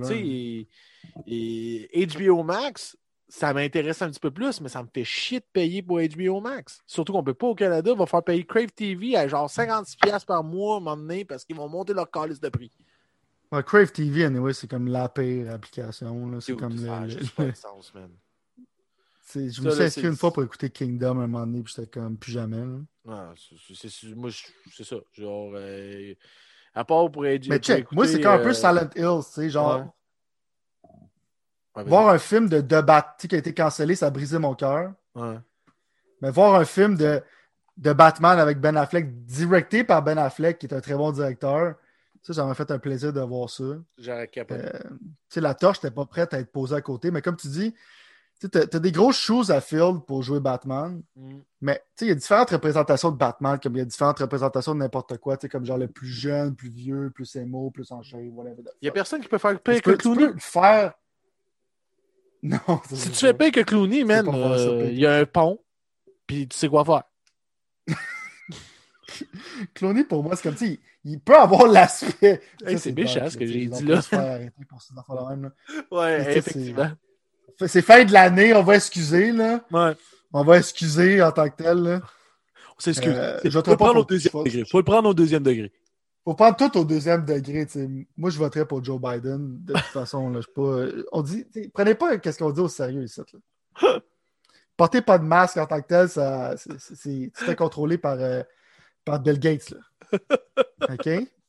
Et HBO Max, ça m'intéresse un petit peu plus, mais ça me fait chier de payer pour HBO Max. Surtout qu'on ne peut pas au Canada. On va faire payer Crave TV à genre 56$ par mois à un moment donné parce qu'ils vont monter leur calice de prix. Crave TV, anyway, c'est comme la pire application. Là. C'est comme ça n'a juste pas de sens, man. Je me suis inscrit une fois pour écouter Kingdom à un moment donné, puis j'étais comme plus jamais. Moi, c'est ça. Genre, à part pour être. Mais check, moi, c'est comme un peu Silent Hill, tu sais, genre. Ouais, voir un film de Bat qui a été cancellé, ça a brisé mon cœur. Ouais. Mais voir un film de Batman avec Ben Affleck, directé par Ben Affleck, qui est un très bon directeur. Ça m'a fait un plaisir de voir ça. J'aurais capoté. La torche n'était pas prête à être posée à côté. Mais comme tu dis, tu as des grosses choses à field pour jouer Batman. Mais il y a différentes représentations de Batman, comme il y a différentes représentations de n'importe quoi, comme genre le plus jeune, plus vieux, plus émo, plus en shape, whatever. Il n'y a personne qui peut faire pire que Clooney. Tu peux faire. Non, Si tu fais pire que Clooney, man, pas faire ça, il y a un pont, puis tu sais quoi faire. Clooney, pour moi, c'est comme, tu sais, il peut avoir l'aspect. Hey, Ça, c'est c'est méchant dark, ce là, que tu sais, j'ai on dit pourrait là. se faire arrêter pour ces enfants là même. Là. Mais, Ouais, tu sais, effectivement. c'est fin de l'année, on va excuser, là. Ouais. On va excuser en tant que tel, là. On s'excuse. Je Faut voterai le pas prendre au pour. deuxième degré. Faut le prendre au deuxième degré. Faut prendre tout au deuxième degré. T'sais. Moi, je voterais pour Joe Biden. De toute façon, là, je suis pas. On dit. Prenez pas ce qu'on dit au sérieux ici. Là. Portez pas de masque en tant que tel, ça, tu te fais contrôler par Bill Gates. Là. OK?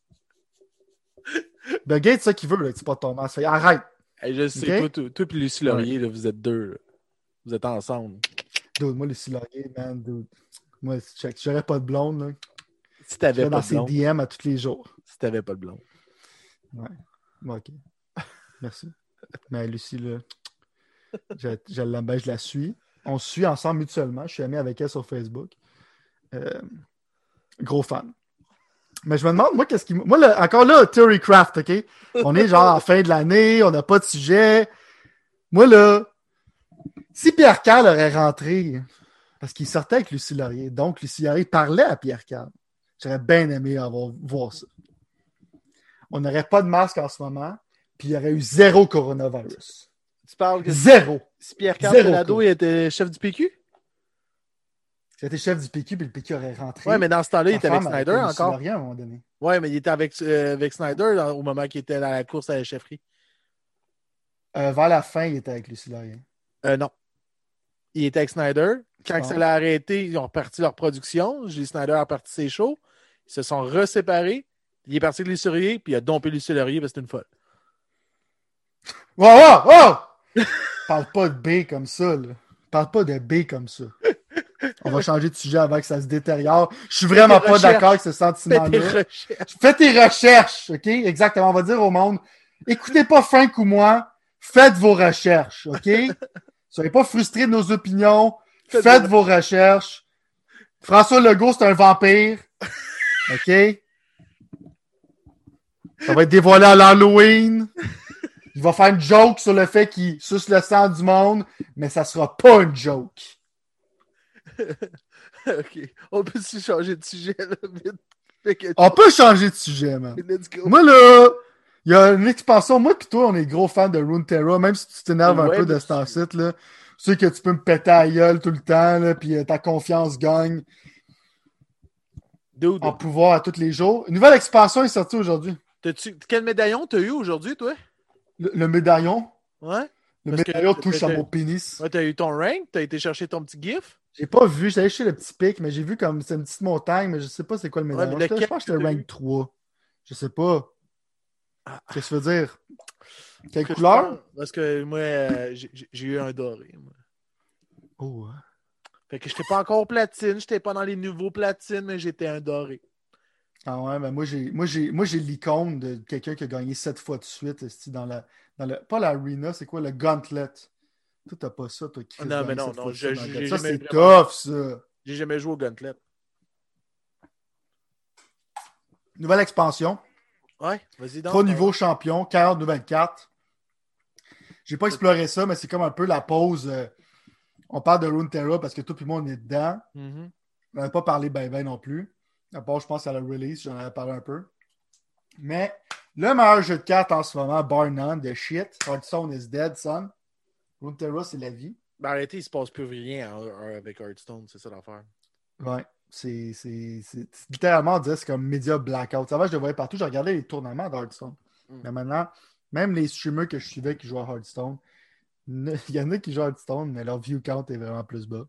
Bill Gates, c'est ça qu'il veut, là, que tu portes ton masque. Fait, arrête! Hey, je sais, OK? toi et Lucie Ouais. Laurier, là, vous êtes deux. Là. Vous êtes ensemble. Dude, moi, Lucie Laurier, man, dude. Moi, check, j'aurais pas de blonde, là. Si Je t'avais serais pas dans de ses blonde. DM à tous les jours. Si t'avais pas de blonde. Ouais. Bon, OK. Merci. Mais Lucie, là, je l'aime bien, je la suis. On se suit ensemble mutuellement. Je suis ami avec elle sur Facebook. Gros fan. Mais je me demande, moi, qu'est-ce qui. Moi, là, encore là, Theory Craft, OK? On est genre en fin de l'année, on n'a pas de sujet. Moi, là, si Pierre Carl aurait rentré, parce qu'il sortait avec Lucie Laurier, donc Lucie Laurier parlait à Pierre Carl, j'aurais bien aimé voir ça. On n'aurait pas de masque en ce moment, puis il y aurait eu zéro coronavirus. Tu parles que Zéro! si Pierre-Carl Zéro Pelado cas. était chef du PQ? C'était chef du PQ, puis le PQ aurait rentré. Ouais, mais dans ce temps-là, il Sa était avec femme aurait Snyder été Lucie encore. Laurier à un moment donné. Ouais, mais il était avec Snyder au moment qu'il était dans la course à la chefferie. Vers la fin, il était avec Lucie Laurier. Non. Il était avec Snyder. Quand penses? ça l'a arrêté, ils ont reparti leur production. Julie Snyder a parti ses shows. Ils se sont reséparés. Il est parti avec Lucie Laurier, puis il a dompé Lucie Laurier parce que c'était une folle. Wow, wow, wow! Parle pas de B comme ça, là. Parle pas de B comme ça. On va changer de sujet avant que ça se détériore. Je suis vraiment pas d'accord avec ce Fais tes sentiment-là. recherches. Fais tes recherches, OK? Exactement. On va dire au monde, écoutez pas Frank ou moi, faites vos recherches, OK? Soyez pas frustrés de nos opinions. Faites vos recherches. François Legault, c'est un vampire. OK? Ça va être dévoilé à l'Halloween. Il va faire une joke sur le fait qu'il suce le sang du monde, mais ça sera pas une joke. OK. On peut aussi changer de sujet, là, vite. On peut changer de sujet, man. Let's go. Moi, là, il y a une expansion. Moi pis toi, on est gros fans de Runeterra, même si tu t'énerves un peu de cet site, là. Tu sais que tu peux me péter à la gueule tout le temps, là, puis ta confiance gagne Dude. en pouvoir à tous les jours. Une nouvelle expansion est sortie aujourd'hui. Quel médaillon t'as eu aujourd'hui, toi? Le médaillon. Ouais? Le Parce médaillon que touche à mon pénis. Ouais, t'as eu ton rank, t'as été chercher ton petit gif. J'ai pas vu, j'allais chez le petit pic, mais j'ai vu comme c'est une petite montagne, mais je sais pas c'est quoi le médaillon. Ouais, Je pense que c'était rank 3. Je sais pas. Qu'est-ce que tu veux dire? Quelle couleur? Parce que moi, j'ai eu un doré. Moi. Oh. Fait que j'étais pas encore platine, j'étais pas dans les nouveaux platines, mais j'étais un doré. Ah ouais, mais moi j'ai l'icône de quelqu'un qui a gagné 7 fois de suite dans le pas l'arena, c'est quoi le gauntlet. Toi t'as pas ça, toi qui Non, mais non, ça c'est tough ça. J'ai jamais joué au gauntlet. Nouvelle expansion. Ouais, vas-y donc. 3 niveaux champions, 40 nouvelles cartes. J'ai pas exploré ça, mais c'est comme un peu la pause. On parle de Runeterra parce que toi et moi on est dedans. Mm-hmm. On n'avait pas parlé ben non plus. À part, je pense, à la release, j'en avais parlé un peu. Mais le meilleur jeu de cartes en ce moment, bar none, de shit. Hearthstone is dead, son. Runeterra, c'est la vie. Ben arrêtez, il se passe plus rien avec Hearthstone, c'est ça l'affaire. Ouais. C'est littéralement, on dirait c'est comme média blackout. Ça va, je le voyais partout. Je regardais les tournements d'Hearthstone. Mais maintenant, même les streamers que je suivais qui jouent à Hearthstone, il y en a qui jouent à Hearthstone, mais leur view count est vraiment plus bas.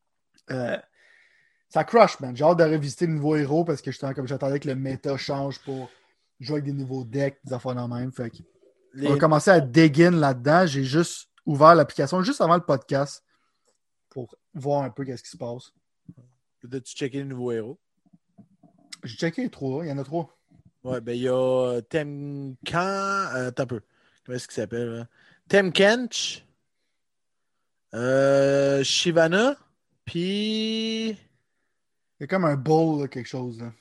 Ça crush, man. J'ai hâte de revisiter le nouveau héros parce que j'attendais que le méta change pour jouer avec des nouveaux decks, des affaires dans le même. Fait que on va commencer à dig in là-dedans. J'ai juste ouvert l'application juste avant le podcast pour voir un peu qu'est-ce qui se passe. As-tu checké les nouveaux héros? J'ai checké les 3. Il y en a 3. Ouais, ben il y a Temkan. Attends un peu. Comment est-ce qu'il s'appelle? Hein? Temkench. Shivana. Puis. Il y a comme un bull, là, quelque chose. Là.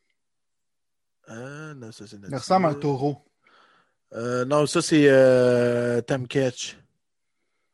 Non, ça c'est notre. Il ressemble à un taureau. Non, ça c'est Temketch.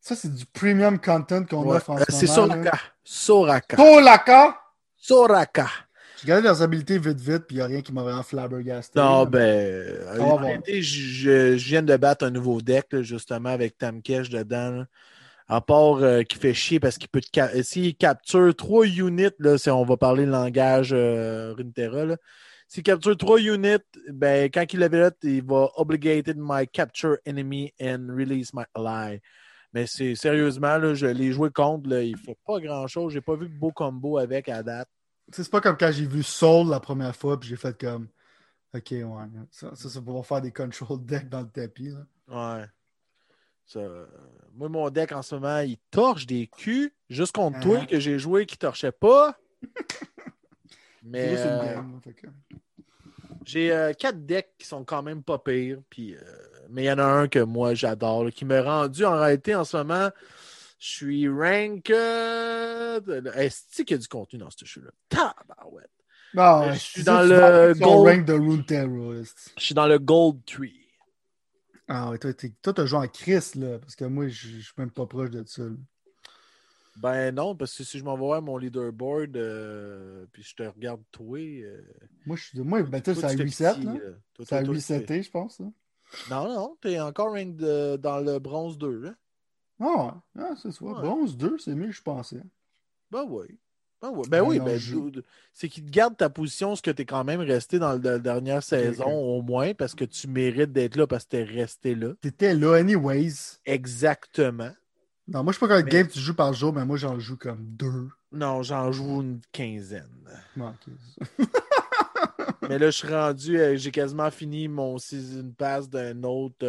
Ça, c'est du premium content qu'on offre en ce c'est moment. Soraka. Soraka! J'ai regardé leurs habilités vite, puis il n'y a rien qui m'a vraiment flabbergasté. Non, en réalité, je viens de battre un nouveau deck, là, justement, avec Tamkesh dedans. Là. À part qu'il fait chier parce qu'il peut s'il capture 3 units, là, si on va parler le langage Runeterra, là, s'il capture 3 units, ben, quand il level up, il va obligated my capture enemy and release my ally. Mais c'est sérieusement, là, je l'ai joué contre, là, il fait pas grand-chose. J'ai pas vu de beau combo avec à date. C'est pas comme quand j'ai vu Soul la première fois, puis j'ai fait comme OK, ouais. Ça pour faire des control decks dans le tapis. Là. Ouais. Ça, moi, mon deck en ce moment, il torche des culs. Juste contre toi que j'ai joué qui torchait pas. Mais c'est une game. j'ai 4 decks qui sont quand même pas pires. Puis, mais il y en a un que moi j'adore, là, qui m'a rendu en réalité en ce moment. Je suis rank. Est-ce qu'il y a du contenu dans ce jeu-là? Tabarouette. Non, je suis dans le gold. Rank de Runeterra. Je suis dans le Gold Tree. Ah ouais, toi, t'as joué en Chris, là, parce que moi, je suis même pas proche de ça. Là. Ben non, parce que si je m'en vais voir mon leaderboard, puis je te regarde toi. Moi, ben, toi, c'est à 8-7, là. C'est à 8-7, je pense. Là. Non, t'es encore rank dans le bronze 2. Hein? Ah, c'est ça. Ouais. Bronze 2, c'est mieux que je pensais. Ben oui. C'est qu'il te garde ta position, ce que tu es quand même resté dans la dernière saison, au moins, parce que tu mérites d'être là parce que tu es resté là. Tu étais là, anyways. Exactement. Non, moi, je sais pas combien de games tu joues par jour, mais moi, j'en joue comme 2. Non, j'en joue une 15aine. Okay. Mais là, je suis rendu, j'ai quasiment fini mon season pass d'un autre.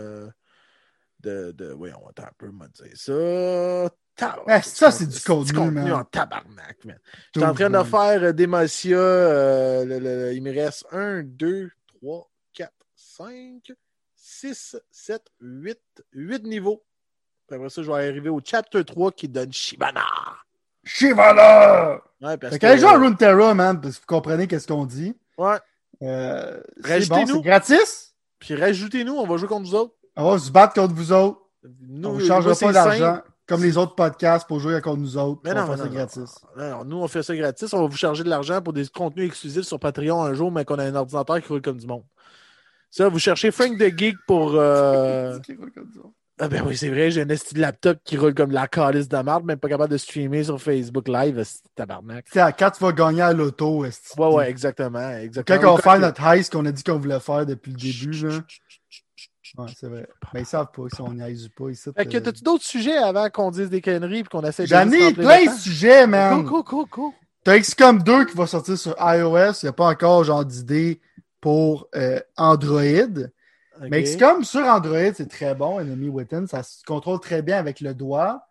Oui, on va un peu me dire ça. Ça, c'est du contenu en tabarnak, man. Je suis en train de faire Demacia. Il me reste 1, 2, 3, 4, 5, 6, 7, 8 niveaux. Après ça, je vais arriver au chapter 3 qui donne Shibana. Shibana! Ouais, parce que les gens à Runeterra, man, parce que vous comprenez qu'est-ce qu'on dit. Ouais. Rajoutez-nous. C'est gratis. Puis rajoutez-nous, on va jouer contre vous autres. On va se battre contre vous autres. On ne chargera pas d'argent comme les autres podcasts pour jouer contre nous autres. Mais on fait ça gratis. Non, nous, on fait ça gratis. On va vous charger de l'argent pour des contenus exclusifs sur Patreon un jour, mais qu'on a un ordinateur qui roule comme du monde. Ça, vous cherchez Frank the Geek pour. Ah ben oui, c'est vrai, j'ai un esti de laptop qui roule comme la calice de marde, même pas capable de streamer sur Facebook Live, tabarnak. Tu sais, à 4, tu vas gagner à l'auto. Ouais, exactement. Quand on va faire notre heist qu'on a dit qu'on voulait faire depuis le début, là. Ouais, c'est vrai. Mais ils savent pas si on niaise pas ici. Fait que t'as-tu d'autres sujets avant qu'on dise des conneries et qu'on essaie de. J'en ai plein de sujets, man. Cool. T'as XCOM 2 qui va sortir sur iOS. Il n'y a pas encore genre d'idée pour Android. Okay. Mais XCOM sur Android, c'est très bon, Enemy Within. Ça se contrôle très bien avec le doigt.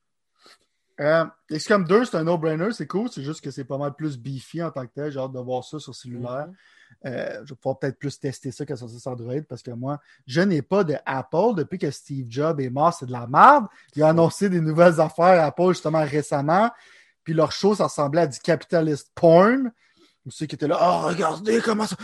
XCOM 2, c'est un no-brainer, c'est cool. C'est juste que c'est pas mal plus beefy en tant que tel. J'ai hâte de voir ça sur cellulaire. Je vais pouvoir peut-être plus tester ça quand ça sort sur Android parce que moi, je n'ai pas de Apple. Depuis que Steve Jobs est mort, c'est de la merde. Il a annoncé des nouvelles affaires à Apple justement récemment. Puis leur show, ça ressemblait à du capitalist porn. Ceux qui étaient là, regardez comment ça.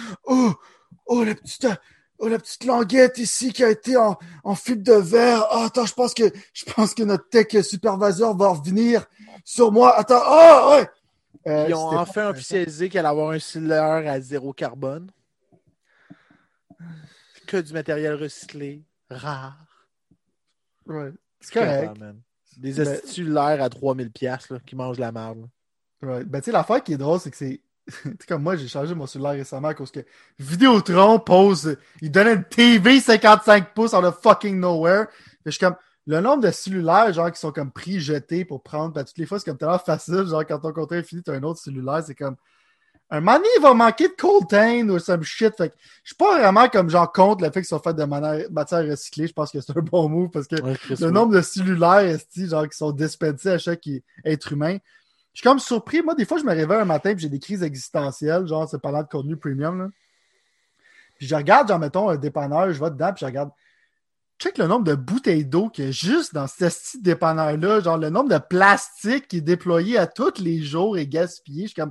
La petite languette ici qui a été en fibre de verre. Attends, je pense que notre tech superviseur va revenir sur moi. Attends, ouais! Ils ont enfin officialisé qu'elle allait avoir un cellulaire à 0 carbone. Que du matériel recyclé, rare. Ouais. C'est correct. Des cellulaires à 3000$ qui mangent la merde. Right. Ben, tu sais, l'affaire qui est drôle, c'est que c'est. Comme moi, j'ai changé mon cellulaire récemment à cause que Vidéotron pose. Il donnait une TV 55 pouces out of fucking nowhere. Je suis comme. Le nombre de cellulaires, genre, qui sont comme pris, jetés pour prendre, ben, toutes les fois, c'est comme tellement facile. Genre, quand ton contrat est fini, t'as un autre cellulaire, c'est comme. Un moment donné, il va manquer de coltan ou some shit. Fait que je suis pas vraiment comme genre contre le fait qu'ils soient faits de matière recyclée. Je pense que c'est un bon move parce que le nombre de cellulaires, genre, qui sont dispensés à chaque être humain. Je suis comme surpris. Moi, des fois, je me réveille un matin et j'ai des crises existentielles. Genre, c'est parlant de contenu premium, là. Puis je regarde, genre, mettons, un dépanneur, je vais dedans, puis je regarde. Check le nombre de bouteilles d'eau qu'il y a juste dans ce petit dépanneur-là. Genre, le nombre de plastique qui est déployé à tous les jours et gaspillé. Je suis comme,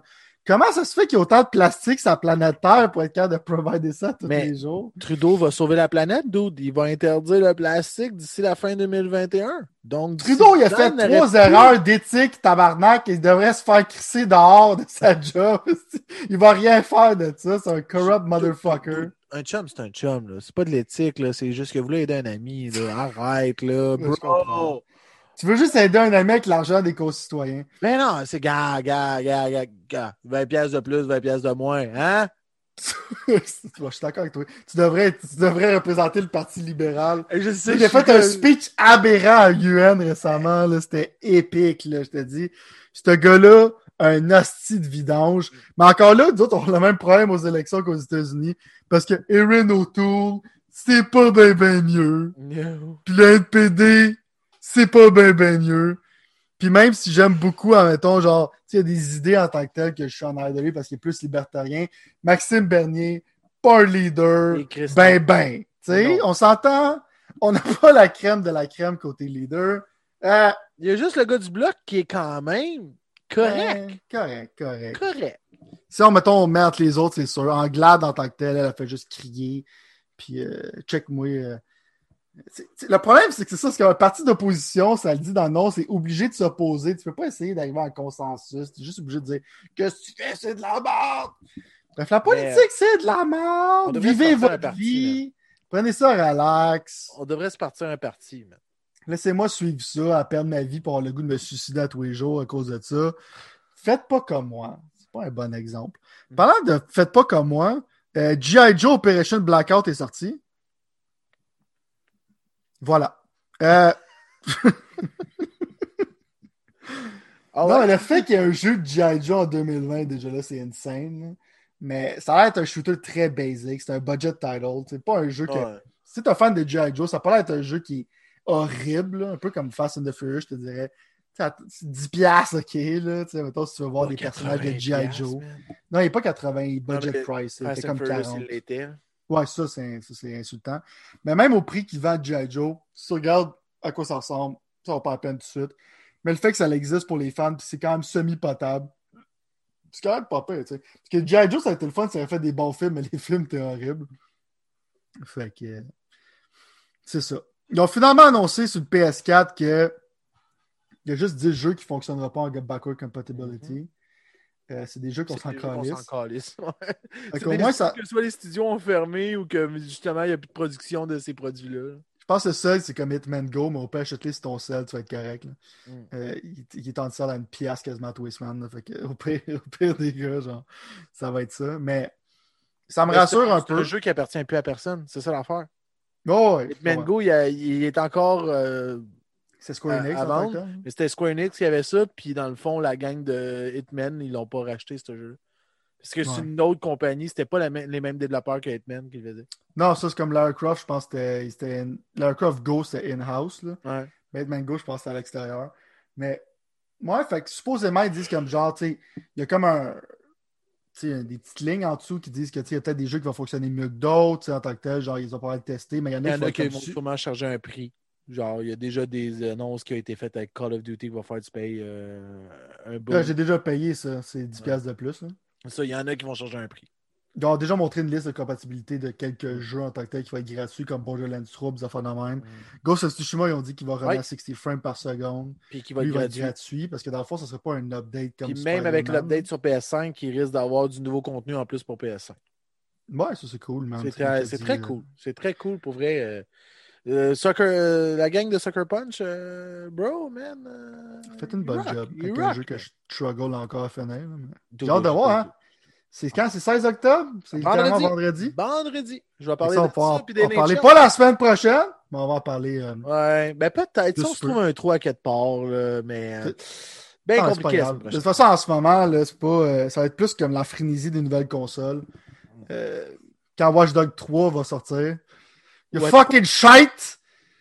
Comment ça se fait qu'il y a autant de plastique sur la planète Terre pour être capable de provider ça tous les jours? Trudeau va sauver la planète, dude. Il va interdire le plastique d'ici la fin 2021. Donc, Trudeau, il a fait 3 erreurs d'éthique, tabarnak, et il devrait se faire crisser dehors de sa job. Il va rien faire de ça. C'est un corrupt motherfucker. Un chum, c'est un chum, là. C'est pas de l'éthique, là. C'est juste que vous voulez aider un ami, là. Arrête, là. Bro! Tu veux juste aider un ami avec l'argent des concitoyens. Mais non, c'est gars. 20 piastres de plus, 20 piastres de moins, hein? Je suis d'accord avec toi. Tu devrais représenter le Parti libéral. Je sais. J'ai fait un speech aberrant à UN récemment. Là. C'était épique, là, je te dis. Ce gars-là, un hostie de vidange. Mais encore là, nous autres, on a le même problème aux élections qu'aux États-Unis. Parce que Erin O'Toole, c'est pas ben mieux. No. Puis le NPD, c'est pas ben mieux. Puis même si j'aime beaucoup, admettons, genre, tu sais, il y a des idées en tant que telles que je suis en arrière de lui parce qu'il est plus libertarien. Maxime Bernier, pas un leader, tu sais, on s'entend, on n'a pas la crème de la crème côté leader. Il y a juste le gars du bloc qui est quand même correct. Correct. Si on met entre les autres, c'est sûr. Anglade en tant que telle, elle a fait juste crier. Puis, check-moi. Le problème, c'est que c'est ça, c'est qu'un parti d'opposition, ça le dit dans le nom, c'est obligé de s'opposer. Tu peux pas essayer d'arriver à un consensus. Tu es juste obligé de dire qu'est-ce que tu fais, c'est de la merde. Bref, la politique, c'est de la merde. Vivez votre vie. Prenez ça relax. On devrait se partir un parti, man. Laissez-moi suivre ça, à perdre ma vie pour avoir le goût de me suicider à tous les jours à cause de ça. Faites pas comme moi. C'est pas un bon exemple. Parlant de faites pas comme moi, G.I. Joe Operation Blackout est sorti. Voilà. Non, le fait qu'il y ait un jeu de G.I. Joe en 2020, déjà là, c'est insane. Mais ça a l'air d'être un shooter très basic. C'est un budget title. C'est pas un jeu que... Si t'es un fan de G.I. Joe, ça peut être un jeu qui est horrible, là, un peu comme Fast and the Furious, je te dirais. C'est 10$, ok, là. Mettons, si tu veux voir des personnages de G.I. Joe. Man. Non, il n'est pas 80, il est budget price. Il était comme 40. Ouais, ça, c'est insultant. Mais même au prix qu'il vend G.I. Joe, si tu regardes à quoi ça ressemble, ça va pas à peine tout de suite. Mais le fait que ça existe pour les fans, puis c'est quand même semi-potable, c'est quand même pas pire, tu sais. Parce que G.I. Joe, ça a été le fun, ça aurait fait des bons films, mais les films étaient horribles. Fait que... c'est ça. Ils ont finalement annoncé sur le PS4 que il y a juste 10 jeux qui ne fonctionneront pas en backward compatibility. C'est des jeux qu'on s'en calisse. C'est des jeux que soit les studios ont fermé ou que justement il n'y a plus de production de ces produits-là. Je pense que le seul, c'est comme Hitman Go, mais on peut acheter sur ton sel, tu vas être correct. Il est en sel à une pièce quasiment Twistman. Fait que, au pire des gars, genre, ça va être ça. Mais ça me rassure un peu. C'est un jeu qui appartient plus à personne, c'est ça l'affaire. Oh, ouais, Hitman Go, il est encore. C'est Square Enix à vendre, mais c'était Square Enix qui avait ça, puis dans le fond, la gang de Hitman, ils l'ont pas racheté, ce jeu. Parce que c'est une autre compagnie, c'était pas les mêmes développeurs que Hitman qui le faisaient. Non, ça c'est comme Lara Croft, je pense que c'était Lara Croft Go, c'était in-house. Ouais. Mais Hitman Go, je pense que c'était à l'extérieur. Mais ouais, fait que supposément, ils disent comme genre, tu sais, il y a comme des petites lignes en dessous qui disent que il y a peut-être des jeux qui vont fonctionner mieux que d'autres, en tant que tel, genre ils ont pas le tester, mais il y en a qui vont sûrement charger un prix. Genre, il y a déjà des annonces qui ont été faites avec Call of Duty qui va faire du pay un bout. J'ai déjà payé ça, c'est 10$ de plus. Là. Ça, il y en a qui vont changer un prix. Ils ont déjà montré une liste de compatibilité de quelques jeux en tant que tel qui va être gratuit, comme Borderlands 3, des affaires de même. Ghost of Tsushima, ils ont dit qu'il va runner à 60 frames par seconde. Puis qu'il va être gratuit, parce que dans le fond, ça ne serait pas un update comme Puis même avec l'update sur PS5, il risque d'avoir du nouveau contenu en plus pour PS5. Ouais, ça c'est cool, man. C'est très cool. C'est très cool pour vrai. La gang de Sucker Punch, bro, man. Faites une bonne job. C'est un jeu que je struggle encore à finir. J'ai hâte de voir, hein. C'est quand? C'est 16 octobre? C'est littéralement vendredi? Vendredi. Je vais parler de ça. On va parler pas la semaine prochaine, mais on va en parler. Ouais, ben peut-être. Si on se trouve un trou à quelque part, là, mais. Bien compliqué. De toute façon, en ce moment, là, c'est pas, ça va être plus comme la frénésie des nouvelles consoles. Quand Watch Dogs 3 va sortir. You fucking shite!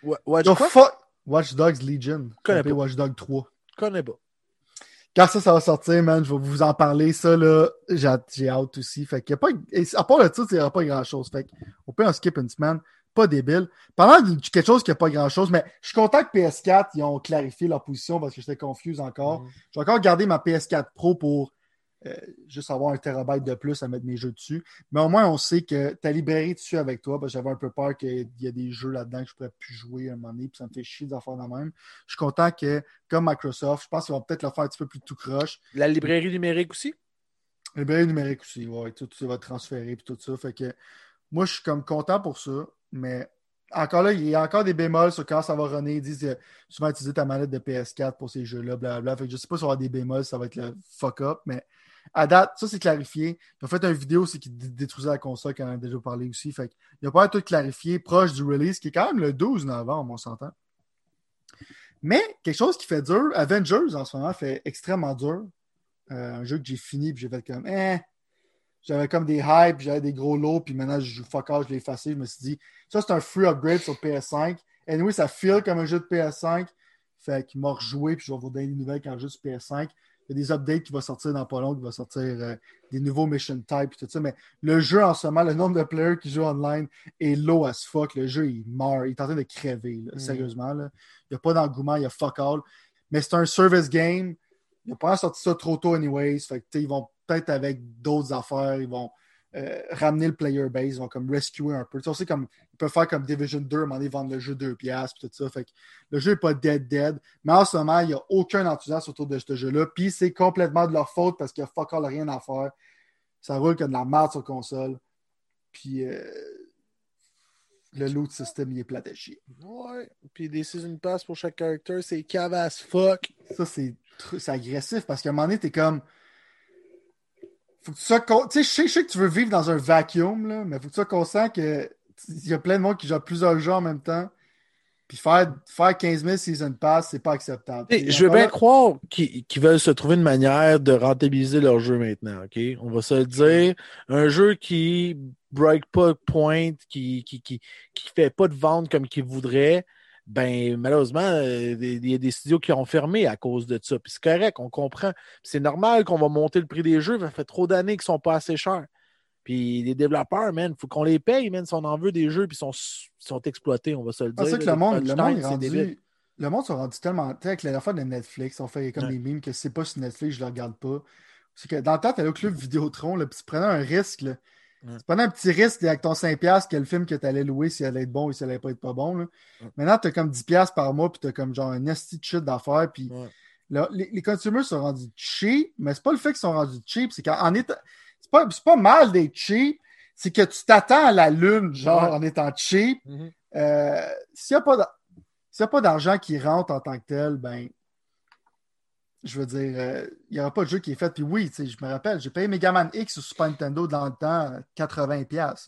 Watch Dogs Legion. Connais pas. Watch Dogs 3. Connais pas. Quand ça va sortir, man, je vais vous en parler. Ça, là, j'ai hâte aussi. Fait qu'il y a pas, à part le titre, il n'y aura pas grand-chose. Fait qu'on peut en skip une semaine. Pas débile. Parlant de quelque chose qui n'a pas grand-chose, mais je suis content que PS4, ils ont clarifié leur position parce que j'étais confuse encore. Je vais encore garder ma PS4 Pro pour juste avoir 1 TB de plus à mettre mes jeux dessus. Mais au moins, on sait que ta librairie dessus avec toi, parce que j'avais un peu peur qu'il y ait des jeux là-dedans que je ne pourrais plus jouer à un moment donné, puis ça me fait chier d'en faire de même. Je suis content que, comme Microsoft, je pense qu'ils vont peut-être le faire un petit peu plus tout croche. La librairie numérique aussi? La librairie numérique aussi, ouais, tout ça va transférer, puis tout ça. Fait que moi, je suis comme content pour ça, mais encore là, il y a encore des bémols sur quand ça va runner. Ils disent souvent utiliser ta manette de PS4 pour ces jeux-là, blablabla. Fait que je sais pas si on va avoir des bémols, ça va être le fuck-up, mais à date, ça c'est clarifié. Ils ont fait une vidéo aussi qui détruisait la console qu'on en a déjà parlé aussi. Fait qu'il a pas tout clarifié proche du release, qui est quand même le 12 novembre, on s'entend. Mais quelque chose qui fait dur, Avengers en ce moment fait extrêmement dur. Un jeu que j'ai fini et j'ai fait comme j'avais comme des hypes, j'avais des gros lots, puis maintenant je joue fuck all, je l'ai effacé. Je me suis dit, ça c'est un free upgrade sur PS5. Anyway, ça feel comme un jeu de PS5. Fait qu'il m'a rejoué, puis je vais vous donner des nouvelles quand je joue sur PS5. Il y a des updates qui vont sortir dans pas long, qui vont sortir des nouveaux mission types et tout ça. Mais le jeu en ce moment, le nombre de players qui jouent online est low as fuck. Le jeu, il meurt. Il est en train de crever, là, sérieusement. Là. Il n'y a pas d'engouement, il y a fuck all. Mais c'est un service game. Ils n'ont pas sorti ça trop tôt anyways. Fait que, ils vont peut-être avec d'autres affaires, ils vont ramener le player base, ils vont comme rescuer un peu. Tu sais, comme, ils peuvent faire comme Division 2, à un moment donné, vendre le jeu 2$ puis tout ça. Fait que le jeu n'est pas dead. Mais en ce moment, il n'y a aucun enthousiasme autour de ce jeu-là. Puis c'est complètement de leur faute parce qu'il n'y a fuck all rien à faire. Ça roule comme de la merde sur console. Puis le loot system, il est plat à chier. Ouais. Puis des season pass pour chaque character, c'est cave as fuck. Ça, c'est agressif parce qu'à un moment donné, t'es comme. Faut que tu sois tu sais, je sais que tu veux vivre dans un vacuum, là, mais faut que tu sois conscient qu'il y a plein de monde qui joue à plusieurs jeux en même temps. Puis faire 15 000 Season Pass, c'est pas acceptable. Je veux bien croire qu'ils veulent se trouver une manière de rentabiliser leur jeu maintenant, OK? On va se le dire. Un jeu qui break pas de point, qui fait pas de vente comme qu'ils voudraient, ben malheureusement, il y a des studios qui ont fermé à cause de ça. Puis c'est correct, on comprend. C'est normal qu'on va monter le prix des jeux, ça fait trop d'années qu'ils sont pas assez chers. Puis les développeurs, man, il faut qu'on les paye, man, si on en veut des jeux, puis sont exploités, on va se le dire. C'est que là, le monde est débile. rendu. Le monde s'est rendu tellement. Tu sais, avec l'affaire de Netflix, on fait comme des memes que c'est pas sur Netflix, je le regarde pas. C'est que dans le temps, t'allais au club Vidéotron, là, puis tu prenais un risque. Là. Tu prenais un petit risque avec ton 5$ que le film que tu allais louer, s'il allait être bon ou s'il allait pas être pas bon. Là. Maintenant, tu as comme 10$ par mois, puis tu as comme genre un esti de shit d'affaires. Puis là, les consommateurs sont rendus cheap, mais c'est pas le fait qu'ils sont rendus cheap, c'est qu'en étant. C'est pas mal d'être cheap, c'est que tu t'attends à la lune, genre en étant cheap. S'il n'y a pas d'argent qui rentre en tant que tel, ben, je veux dire, il n'y aura pas de jeu qui est fait. Puis oui, je me rappelle, j'ai payé Mega Man X sur Super Nintendo dans le temps 80$.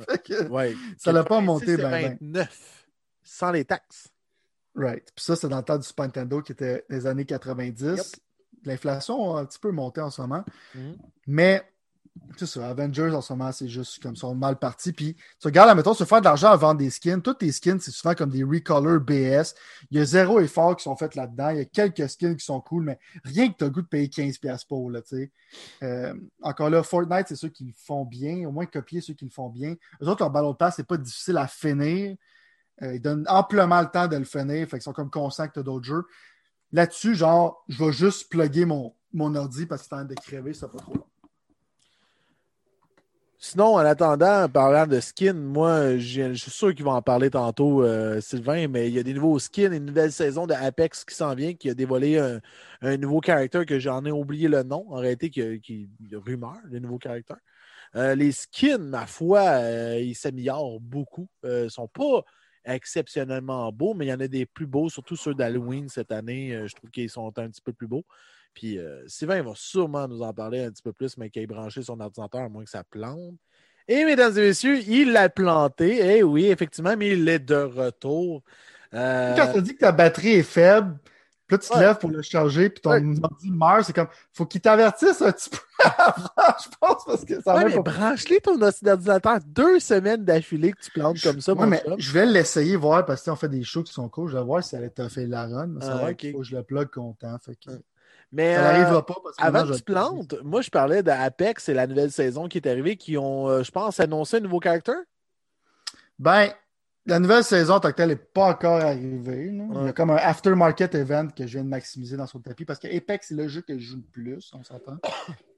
Ça l'a pas monté ben. 29, sans les taxes. Right. Puis ça, c'est dans le temps du Super Nintendo qui était des années 90. Yep. L'inflation a un petit peu monté en ce moment. Mais c'est ça, Avengers en ce moment, c'est juste comme ça, mal parti. Puis tu regardes, mettons, se faire de l'argent à vendre des skins. Tous tes skins, c'est souvent comme des recolor BS. Il y a zéro effort qui sont faits là-dedans. Il y a quelques skins qui sont cool, mais rien que tu as le goût de payer 15$ pour, là, tu sais. Encore là, Fortnite, c'est ceux qui le font bien. Au moins, copier ceux qui le font bien. Eux autres, leur Battle Pass, c'est pas difficile à finir. Ils donnent amplement le temps de le finir. Fait qu'ils sont comme conscients que tu as d'autres jeux. Là-dessus, genre, je vais juste plugger mon ordi parce que c'est en train de crever, ça pas trop long. Sinon, en attendant, parlant de skins, moi, je suis sûr qu'ils vont en parler tantôt, Sylvain, mais il y a des nouveaux skins, une nouvelle saison de Apex qui s'en vient, qui a dévoilé un nouveau caractère que j'en ai oublié le nom. En réalité, qui rumeur, les nouveaux caractères. Les skins, ma foi, ils s'améliorent beaucoup. Ils ne sont pas exceptionnellement beaux, mais il y en a des plus beaux, surtout ceux d'Halloween cette année. Je trouve qu'ils sont un petit peu plus beaux. Puis Sylvain va sûrement nous en parler un petit peu plus, mais qu'il ait branché son ordinateur, à moins que ça plante. Et mesdames et messieurs, il l'a planté. Eh oui, effectivement, mais il est de retour. Quand tu dis que ta batterie est faible, puis là, tu te lèves pour le charger, puis ton ordi meurt, c'est comme, faut qu'il t'avertisse un petit peu avant, je pense, parce que ça va pas... branche-les ton ordinateur 2 semaines d'affilée que tu plantes comme ça, mais je vais l'essayer, voir, parce qu'on fait des shows qui sont cool. Je vais voir si ça allait te faire la run. Mais ça va qu'il faut que je le plug content. Fait que... Mais ça n'arrivera pas. Parce que avant que tu plantes, moi, je parlais d'Apex, c'est la nouvelle saison qui est arrivée, qui ont, je pense, annoncé un nouveau caractère. Ben, la nouvelle saison, en tant que telle, n'est pas encore arrivée. Il y a comme un aftermarket event que je viens de maximiser dans son tapis parce que Apex, c'est le jeu que je joue le plus, on s'entend.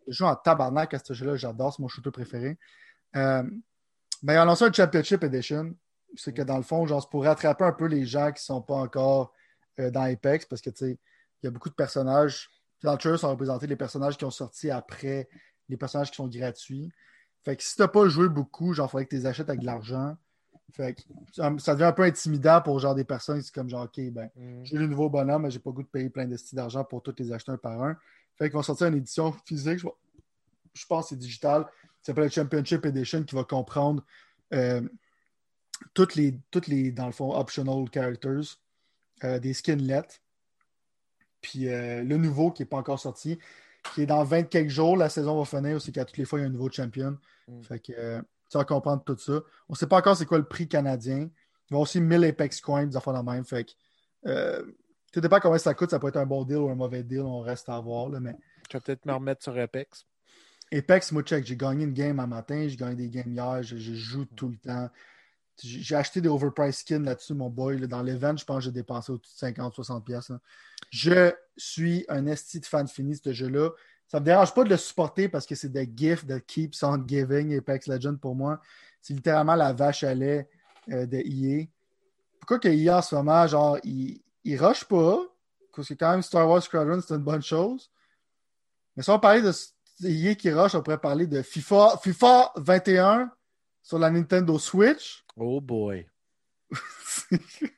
Je joue en tabarnak à ce jeu-là, j'adore, c'est mon shooter préféré. Ben, ils ont lancé un Championship Edition. C'est que dans le fond, genre, c'est pour rattraper un peu les gens qui ne sont pas encore dans Apex, parce que tu sais, il y a beaucoup de personnages. Dans le trailer, sont représentés les personnages qui ont sorti après les personnages qui sont gratuits. Fait que si tu n'as pas joué beaucoup, genre, il faudrait que tu les achètes avec de l'argent. Fait que ça devient un peu intimidant pour genre des personnes qui sont comme genre, OK, ben, j'ai le nouveau bonhomme, mais j'ai pas le goût de payer plein de style d'argent pour tous les acheter un par un. Fait qu'ils vont sortir une édition physique, je pense que c'est digital, qui s'appelle le Championship Edition, qui va comprendre toutes les, dans le fond, optional characters, des skinlets. Puis le nouveau qui n'est pas encore sorti, qui est dans 20 quelques jours, la saison va finir, c'est qu'à toutes les fois, il y a un nouveau champion. Fait que tu vas comprendre tout ça. On ne sait pas encore c'est quoi le prix canadien. Il va aussi 1000 Apex Coins, des affaires de même. Fait que tout dépend combien ça coûte, ça peut être un bon deal ou un mauvais deal, on reste à voir. Là, mais... Je vais peut-être me remettre sur Apex. Apex, moi, check, j'ai gagné une game un matin, j'ai gagné des games hier, je joue tout le temps. J'ai acheté des overpriced skins là-dessus, mon boy. Là, dans l'event, je pense que j'ai dépensé au-dessus de 50-60$. Je suis un esti de fan fini de ce jeu-là. Ça ne me dérange pas de le supporter parce que c'est des gift that keeps on giving Apex Legends pour moi. C'est littéralement la vache à lait de EA. Pourquoi que EA en ce moment, genre, il rush pas? Parce que quand même Star Wars Squadron, c'est une bonne chose. Mais si on parlait de EA qui rush, on pourrait parler de FIFA 21 sur la Nintendo Switch. Oh boy. Tu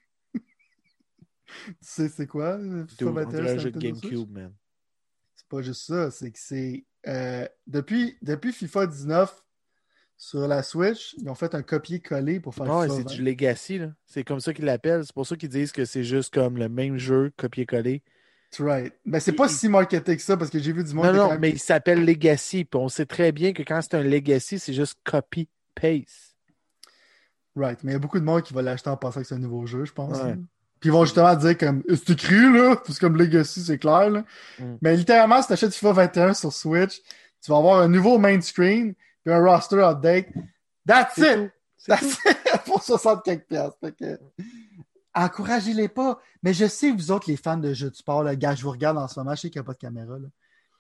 sais, c'est quoi? FIFA On 21 dirait un sur jeu de Nintendo Switch? GameCube, man. C'est pas juste ça, c'est que c'est. Depuis FIFA 19 sur la Switch, ils ont fait un copier-coller pour faire Ouais, FIFA c'est 20. du Legacy, là. C'est comme ça qu'ils l'appellent. C'est pour ça qu'ils disent que c'est juste comme le même jeu, copier-coller. That's right. Mais c'est pas Il- si marketé que ça parce que j'ai vu du monde Non, qui était quand non, même. mais il s'appelle Legacy. Puis on sait très bien que quand c'est un Legacy, c'est juste copy-paste. Right. Mais il y a beaucoup de monde qui va l'acheter en pensant que c'est un nouveau jeu, je pense. Là. Ouais. Puis ils vont justement dire comme c'est écrit là, c'est comme Legacy, c'est clair. Là. Mm. Mais littéralement, si tu achètes FIFA 21 sur Switch, tu vas avoir un nouveau main screen puis un roster update. That's C'est it! tout. C'est tout. That's it! Pour 60 quelques piastres. Fait que... Encouragez-les pas. Mais je sais, vous autres, les fans de jeux de sport, là, gars, je vous regarde en ce moment, je sais qu'il n'y a pas de caméra. Là.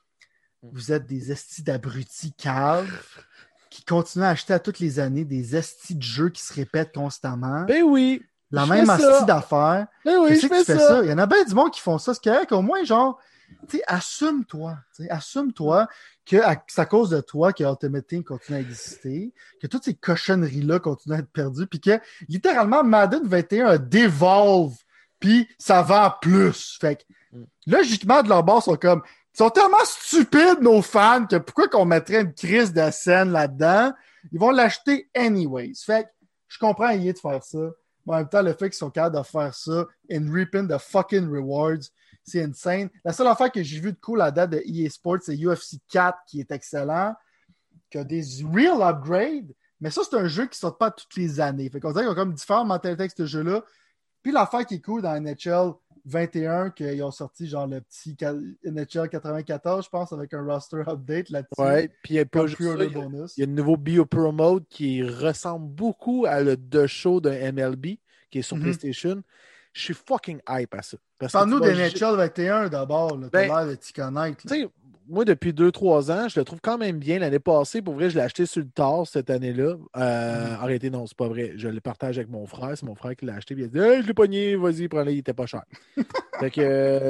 Vous êtes des estis d'abrutis caves qui continuent à acheter à toutes les années des estis de jeux qui se répètent constamment. Ben oui. La Je même fais asti ça. d'affaires. Ben Je oui, je sais que fais tu fais ça. ça. Il y en a bien du monde qui font ça. C'est correct. Au moins, genre, tu sais, assume-toi. Assume-toi que c'est à cause de toi que Ultimate Team continue à exister, que toutes ces cochonneries-là continuent à être perdues, puis que littéralement Madden 21 a dévolve, puis ça vend plus. Fait que logiquement, de leur bord, ils sont tellement stupides, nos fans, que pourquoi qu'on mettrait une crise de scène là-dedans? Ils vont l'acheter anyways. Fait que je comprends EA de faire ça. Mais en même temps, le fait qu'ils sont capables de faire ça and reaping the fucking rewards, c'est insane. La seule affaire que j'ai vue de cool à date de EA Sports, c'est UFC 4 qui est excellent, qui a des real upgrades. Mais ça, c'est un jeu qui ne sort pas toutes les années. Fait qu'on dirait qu'ils ont comme différentes mentalités avec ce jeu-là. Puis l'affaire qui est cool dans NHL 21, qu'ils ont sorti genre le petit NHL 94, je pense, avec un roster update là-dessus. Ouais, puis il n'y a pas Comme juste ça. pre-order Il y a, bonus. il y a le nouveau BioPro Mode qui ressemble beaucoup à le The Show d'un MLB qui est sur PlayStation. Je suis fucking hype à ça. Parce que tu Parle-nous vas d'NHL 21 d'abord. T'as ben, l'air de t'y connaître. tu sais, moi, depuis 2-3 ans, je le trouve quand même bien. L'année passée, pour vrai, je l'ai acheté sur le tard cette année-là. Arrêtez, non, c'est pas vrai. Je le partage avec mon frère. C'est mon frère qui l'a acheté. Puis il a dit hey, je l'ai pogné, vas-y, prends-le, il était pas cher. Fait que,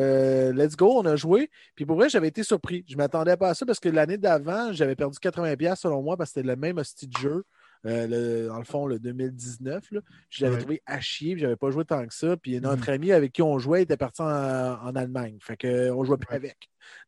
let's go, on a joué. Puis pour vrai, j'avais été surpris. Je m'attendais pas à ça parce que l'année d'avant, j'avais perdu 80$ selon moi parce que c'était le même hostie de jeu. Dans le fond, le 2019, là, je l'avais trouvé à chier, puis j'avais pas joué tant que ça. Puis notre ami avec qui on jouait était parti en Allemagne. Fait qu'on jouait plus avec.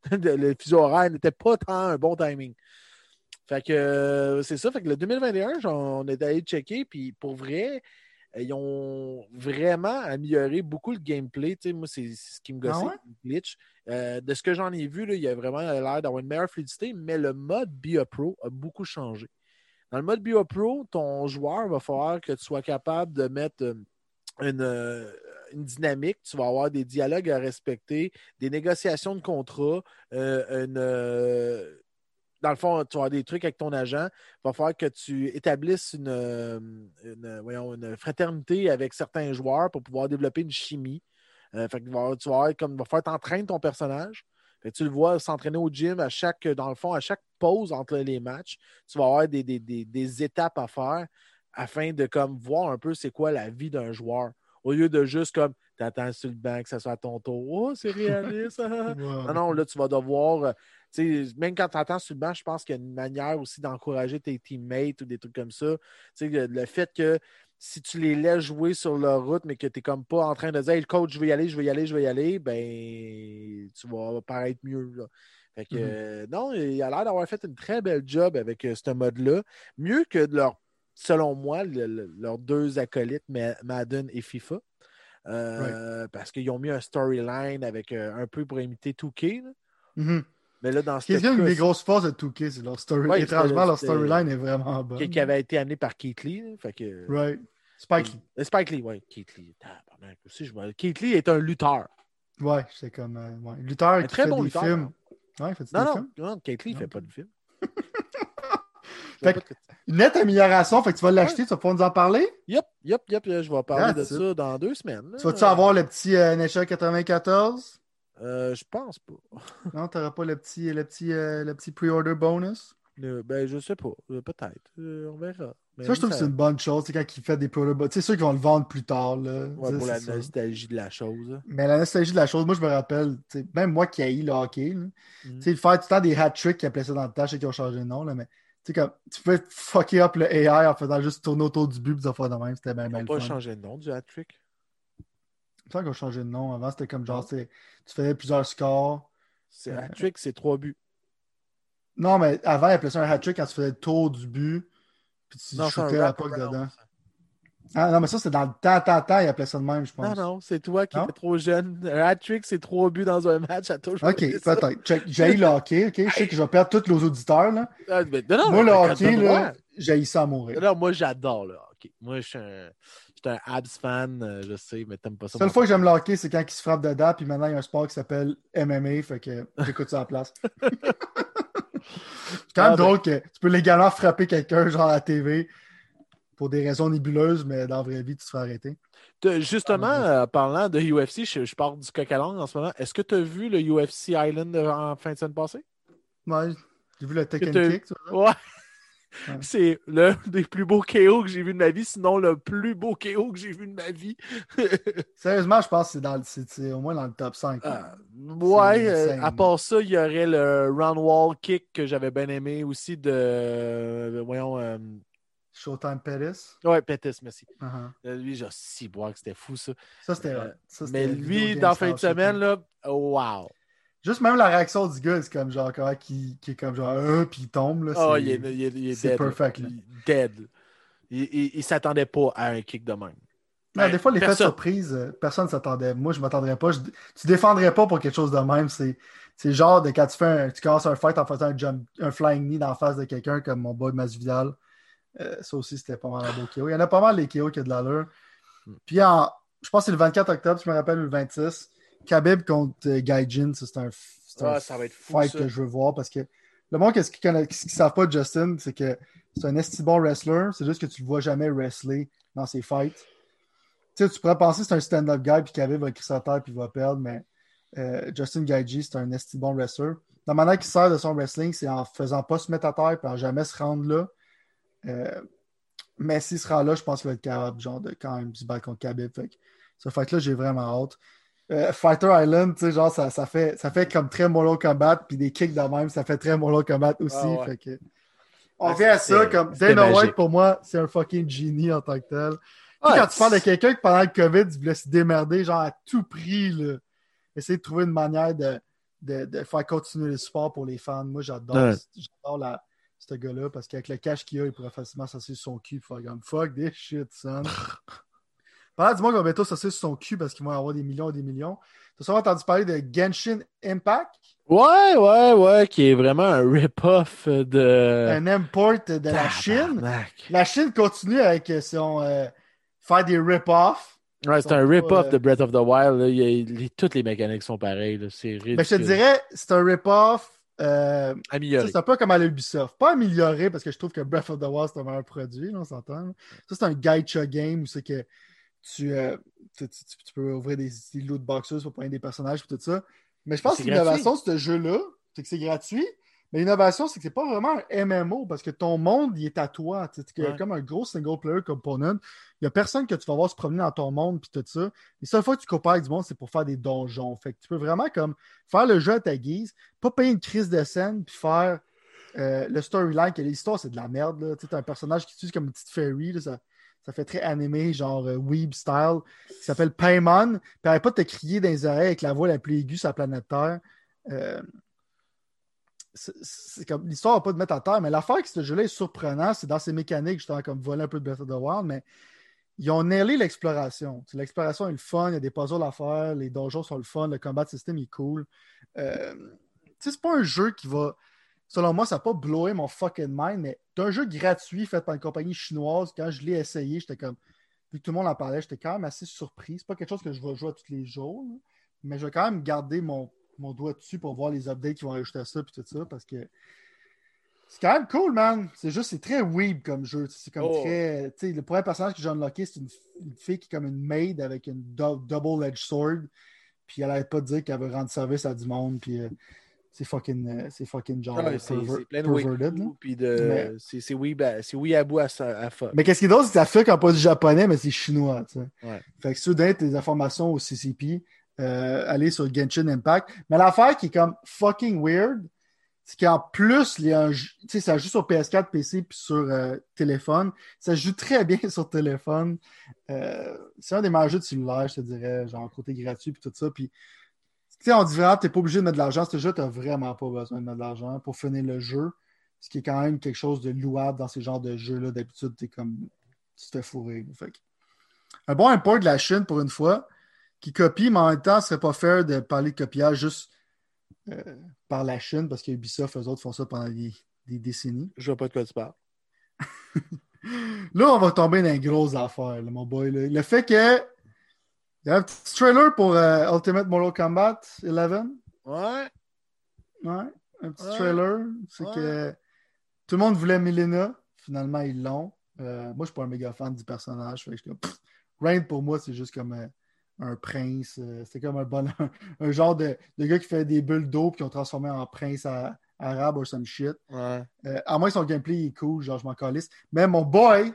Le fuseau horaire n'était pas tant un bon timing. Fait que c'est ça. Fait que le 2021, on est allé checker, puis pour vrai, ils ont vraiment amélioré beaucoup le gameplay. Tu sais, moi, c'est ce qui me gossait, le glitch. De ce que j'en ai vu, là, il y a vraiment l'air d'avoir une meilleure fluidité, mais le mode BIA Pro a beaucoup changé. Dans le mode BIA Pro, ton joueur va falloir que tu sois capable de mettre une dynamique. Tu vas avoir des dialogues à respecter, des négociations de contrat, dans le fond, tu vas avoir des trucs avec ton agent. Il va falloir que tu établisses une fraternité avec certains joueurs pour pouvoir développer une chimie. Fait que tu vas falloir t'entraîner ton personnage. Fait que tu le vois s'entraîner au gym dans le fond, à chaque pause entre les matchs, tu vas avoir des étapes à faire afin de comme voir un peu c'est quoi la vie d'un joueur. Au lieu de juste comme t'attends sur le banc que ça soit à ton tour. Oh, c'est réaliste. Ouais. Non, là, tu vas devoir. Même quand tu attends sur le banc, je pense qu'il y a une manière aussi d'encourager tes teammates ou des trucs comme ça. Le fait que si tu les laisses jouer sur leur route, mais que tu n'es comme pas en train de dire hey, le coach, je vais y aller, je vais y aller, je vais y aller, ben tu vas paraître mieux. Là. Fait que, non, il a l'air d'avoir fait une très belle job avec ce mode-là. Mieux que selon moi, leurs deux acolytes, Madden et FIFA. Parce qu'ils ont mis un storyline avec un peu pour imiter 2K. Mais là, dans ce Qu'est-ce qu'il y a une cas, des grosses forces de 2K, c'est leur story. ouais, Étrangement, leur storyline est vraiment bonne. Qui avait été amené par Keith Lee. Là, fait que, Right. Spike Lee. Spike Lee, oui. Keith Lee. Aussi, Keith Lee est un lutteur. Ouais, c'est comme. Ouais. Lutteur qui très fait bon des lutteur, films. Ouais, il fait des films? Non, Keith Lee ne fait pas de film. Fait que, une nette amélioration, fait que tu vas l'acheter, tu vas pouvoir nous en parler? Yep, je vais parler de ça dans 2 semaines. Là. Tu vas-tu avoir le petit NHL 94? Je pense pas. Non, tu n'auras pas le petit pre-order bonus? Ben, je sais pas. Peut-être. On verra. Mais Ça, je trouve que c'est une bonne chose. C'est quand il fait des pre-order bonus. C'est sûr qu'ils vont le vendre plus tard. Là. Ouais, pour la nostalgie de la chose. Mais la nostalgie de la chose, moi, je me rappelle, même moi qui haïs le hockey, faire tout le temps des hat-tricks qui appelaient ça dans le temps, je sais qu'ils ont changé de nom, là, mais comme, tu pouvais fucker up le AI en faisant juste tourner autour du but et ça faire de même. C'était bien, bien Ils le n'ont pas fun. changé de nom du hat-trick. C'est ça qu'ils ont changé de nom. Avant, c'était comme genre, tu faisais plusieurs scores. C'est hat-trick, c'est 3 buts. Non, mais avant, ils appelaient ça un hat-trick quand tu faisais le tour du but puis tu shootais la puck dedans. Ah non, mais ça, c'est dans le temps, ils appelaient ça de même, je pense. Non, c'est toi qui étais trop jeune. Un hat-trick, c'est 3 buts dans un match à toujours. Ok, peut-être. J'ai le hockey, ok? Je sais que je vais perdre tous nos auditeurs, là. Moi, le hockey, là, j'ai ça à mourir. Non, moi, j'adore le hockey. Moi, je suis un Habs fan, je sais, mais t'aimes pas ça. La seule fois que j'aime le hockey, c'est quand il se frappe dedans, puis maintenant, il y a un sport qui s'appelle MMA, fait que j'écoute ça à la place. C'est quand même drôle que tu peux légalement frapper quelqu'un, genre à la TV, pour des raisons nébuleuses, mais dans la vraie vie, tu te fais arrêter. Justement, parlant de UFC, je parle du coq à l'âne en ce moment. Est-ce que tu as vu le UFC Island en fin de semaine passée? Ouais, j'ai vu le Tekken Kick. Ouais. C'est l'un des plus beaux KO que j'ai vu de ma vie, sinon le plus beau KO que j'ai vu de ma vie. Sérieusement, je pense que c'est au moins dans le top 5. Ouais, à part ça, il y aurait le round wall kick que j'avais bien aimé aussi voyons. Showtime Pettis. Ouais, Pettis, merci. Uh-huh. Lui, genre, si, boire que c'était fou, ça. Ça, c'était mais lui, dans la fin de semaine, là, wow. Juste même la réaction du gars, c'est comme genre, comment qui est comme genre, puis il tombe, là. Oh, il est c'est dead. Perfect, là. Dead. Il s'attendait pas à un kick de même. Non, des fois, l'effet de surprise, personne ne s'attendait. Moi, je ne m'attendrais pas. Tu défendrais pas pour quelque chose de même. C'est genre de quand tu commences un fight en faisant un flying knee dans la face de quelqu'un comme mon boy Masvidal. Ça aussi, c'était pas mal un beau KO. Il y en a pas mal les KO qui ont de l'allure. Puis je pense que c'est le 24 octobre, je me rappelle, le 26. Khabib contre Gaijin, c'est un ça va être fou, fight que je veux voir parce que le monde, ce qu'ils ne savent pas de Justin, c'est que c'est un esti bon wrestler. C'est juste que tu le vois jamais wrestler dans ses fights. Tu pourrais penser que c'est un stand-up guy puis Khabib va crisser à terre puis il va perdre, mais Justin Gaethje, c'est un esti bon wrestler. La manière qu'il sert de son wrestling, c'est en faisant pas se mettre à terre et en jamais se rendre là. Mais s'il se rend là, je pense qu'il va être capable genre, de quand même se battre contre Khabib. Fait que, ce fight-là, j'ai vraiment hâte. Fighter Island, tu sais, genre, ça fait comme très Mortal Kombat, puis des kicks de même, ça fait très Mortal Kombat aussi. Ah ouais. Fait que, on vient à ça comme Dana White, pour moi, c'est un fucking génie en tant que tel. Quand tu parles de quelqu'un qui, pendant le COVID, il voulait se démerder, genre à tout prix, là, essayer de trouver une manière de faire continuer le sport pour les fans. Moi, j'adore ce gars-là parce qu'avec le cash qu'il a, il pourrait facilement s'asseoir sur son cul et faire comme fuck this shit, son. Pendant du monde qui va bientôt s'asseoir sur son cul parce qu'ils vont avoir des millions et des millions. Tu as souvent entendu parler de Genshin Impact? Ouais, qui est vraiment un rip-off de... Un import de la Chine. La Chine continue avec son... faire des rip-offs. Ouais, c'est un rip-off de Breath of the Wild. Toutes les mécaniques sont pareilles. Là. C'est ridicule. Mais je te dirais, c'est un rip-off... amélioré. C'est un peu comme à l'Ubisoft. Pas amélioré, parce que je trouve que Breath of the Wild, c'est un meilleur produit, là, on s'entend. Ça, c'est un gacha game où c'est que tu peux ouvrir des loot boxes pour prendre des personnages et tout ça. Mais je pense que l'innovation de ce jeu-là, c'est que c'est gratuit. Mais l'innovation, c'est que c'est pas vraiment un MMO parce que ton monde, il est à toi. C'est comme un gros single-player component. Il y a personne que tu vas voir se promener dans ton monde puis tout ça. Les seules fois que tu coopères avec du monde, c'est pour faire des donjons. Fait que tu peux vraiment comme faire le jeu à ta guise, pas payer une crise de scène puis faire le storyline, que l'histoire, c'est de la merde. Tu as un personnage qui tue comme une petite fairy. Là, ça fait très animé, genre weeb style, qui s'appelle Paimon. Puis elle pas de te crier dans les oreilles avec la voix la plus aiguë sur la planète Terre. C'est comme l'histoire va pas te mettre à terre, mais l'affaire que ce jeu-là est surprenant, c'est dans ses mécaniques, justement, comme voler un peu de Breath of the Wild, mais ils ont nailé l'exploration. L'exploration est le fun, il y a des puzzles à faire, les donjons sont le fun, le combat system est cool. C'est pas un jeu qui va, selon moi, ça n'a pas blowé mon fucking mind, mais c'est un jeu gratuit fait par une compagnie chinoise. Quand je l'ai essayé, j'étais comme, vu que tout le monde en parlait, j'étais quand même assez surpris. C'est pas quelque chose que je vais jouer à tous les jours, là, mais je vais quand même garder mon doigt dessus pour voir les updates qui vont rajouter à ça puis tout ça parce que c'est quand même cool, man. C'est juste, c'est très weeb comme jeu. C'est comme très. Tu sais, le premier personnage que j'ai unlocké, c'est une fille qui est comme une maid avec une double-edged sword. Puis elle arrête pas de dire qu'elle veut rendre service à du monde. Puis c'est fucking genre. C'est plein de weeb. Puis c'est weebabou à fuck. Mais qu'est-ce qui est drôle, c'est que ça fait quand pas du japonais, mais c'est chinois. Tu sais. Ouais. Fait que si tu veux donner tes informations au CCP, aller sur Genshin Impact. Mais l'affaire qui est comme fucking weird, c'est qu'en plus, ça joue sur PS4, PC puis sur téléphone. Ça joue très bien sur téléphone. C'est un des meilleurs jeux de cellulaire, je te dirais, genre côté gratuit puis tout ça. Puis, on dit vraiment, t'es pas obligé de mettre de l'argent. Ce jeu, t'as vraiment pas besoin de mettre de l'argent pour finir le jeu. Ce qui est quand même quelque chose de louable dans ces genres de jeux-là. D'habitude, t'es comme, tu te fais fourrer. Fait que, un bon import de la Chine pour une fois, qui copie, mais en même temps, ce serait pas fair de parler de copiage juste par la Chine, parce que Ubisoft, eux autres, font ça pendant des décennies. Je vois pas de quoi tu parles. Là, on va tomber dans une grosse affaire, là, mon boy. Là. Le fait que il y a un petit trailer pour Ultimate Mortal Kombat 11. Ouais. Ouais, un petit trailer. C'est que tout le monde voulait Mileena. Finalement, ils l'ont. Moi, je suis pas un méga fan du personnage. Fait que je suis comme, Rain, pour moi, c'est juste comme un prince. C'est comme un genre de gars qui fait des bulles d'eau puis qui ont transformé en prince arabe ou some shit. Ouais. À moins que son gameplay est cool, genre je m'en calisse. Mais mon boy,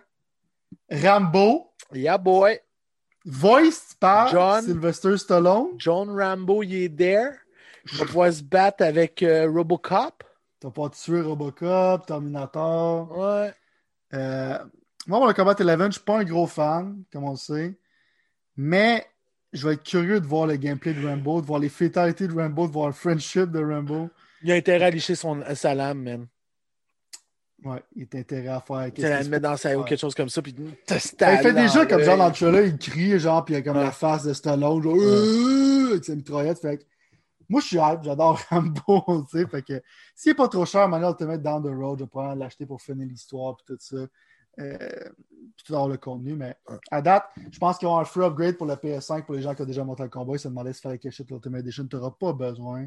Rambo. Yeah, boy. Voiced par Sylvester Stallone. John Rambo, il est there. Il va pouvoir se battre avec Robocop. T'as pas tué Robocop, Terminator. Ouais. Moi, pour le Combat 11, je suis pas un gros fan, comme on le sait. Mais je vais être curieux de voir le gameplay de Rambo, de voir les fatalités de Rambo, de voir le friendship de Rambo. Il a intérêt à licher sa lame, man. Ouais, il a intérêt à faire. Tu la mettre dans sa ou quelque chose comme ça, puis il fait déjà comme genre dans le trailer, il crie, genre, puis il a comme la face de Stallone, genre, avec sa mitraillette. Fait que moi, je suis hype, j'adore Rambo, tu sais. Fait que s'il n'est pas trop cher, maintenant, te mettre down the road, je vais pouvoir l'acheter pour finir l'histoire, puis tout ça. Puis tout avoir le contenu, mais à date, je pense qu'ils vont avoir un free upgrade pour le PS5 pour les gens qui ont déjà monté le combat. Ils se demandaient si il fallait cacher l'Ultimate Edition. Tu n'auras pas besoin.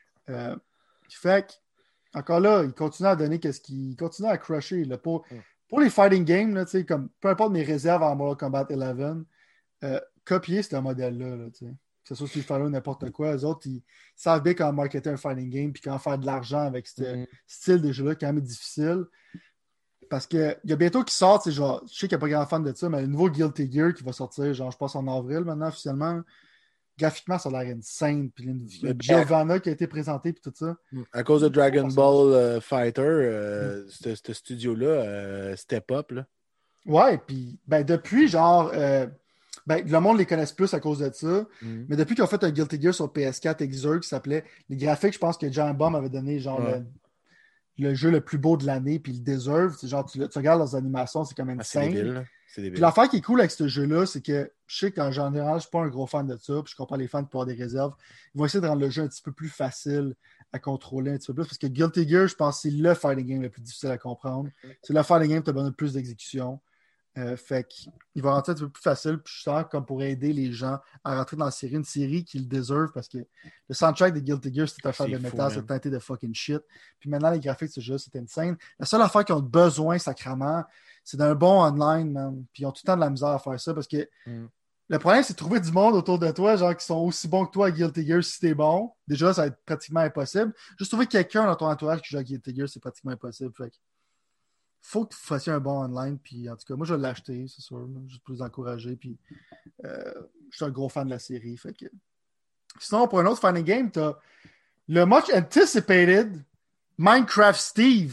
Fait que, encore là, il continue à donner il continue à crusher. Là, pour les fighting games, là, comme, peu importe mes réserves en Mortal Kombat 11, copier ce modèle-là. Là, que ce soit sur Fallout ou n'importe quoi, eux autres, ils savent bien comment marketer un fighting game puis comment faire de l'argent avec ce style de jeu-là, quand même difficile. Parce qu'il y a bientôt qui sort, genre, je sais qu'il n'y a pas grand fan de ça, mais le nouveau Guilty Gear qui va sortir, genre, je pense en avril maintenant, officiellement. Graphiquement, ça a l'air insane. Puis il y a Giovanna qui a été présenté, puis tout ça. À cause de Dragon Ball Fighter, ce studio-là, Step Up, là. Ouais, puis depuis, genre, le monde les connaisse plus à cause de ça. Mais depuis qu'ils ont fait un Guilty Gear sur PS4 Exurg qui s'appelait Les graphiques, je pense que Giant Bomb avait donné, genre, le jeu le plus beau de l'année, puis il le deserve. C'est genre, tu regardes leurs animations, c'est quand même insane. C'est débile. Puis l'affaire qui est cool avec ce jeu-là, c'est que je sais qu'en général, je suis pas un gros fan de ça, puis je comprends les fans pour avoir des réserves. Ils vont essayer de rendre le jeu un petit peu plus facile à contrôler un petit peu plus, parce que Guilty Gear, je pense que c'est le fighting game le plus difficile à comprendre. C'est le fighting game qui te donne le plus d'exécution. Fait qu'il va rentrer un petit peu plus facile, puis je sens comme pour aider les gens à rentrer dans la série, une série qui le deserve, parce que le soundtrack de Guilty Gear, c'est une affaire de métal, c'est teinté de fucking shit. Puis maintenant, les graphiques de ce jeu, c'est insane. La seule affaire qu'ils ont besoin, sacrément, c'est d'un bon online, man. Puis ils ont tout le temps de la misère à faire ça, parce que Le problème, c'est de trouver du monde autour de toi, genre qui sont aussi bons que toi à Guilty Gear si t'es bon. Déjà, ça va être pratiquement impossible. Juste trouver quelqu'un dans ton entourage qui joue à Guilty Gear, c'est pratiquement impossible. Fait que faut que vous fassiez un bon online. Puis en tout cas, moi, je vais l'acheter, c'est sûr. Juste pour vous encourager. Puis je suis un gros fan de la série. Fait que... Sinon, pour un autre fighting game, t'as le much anticipated Minecraft Steve.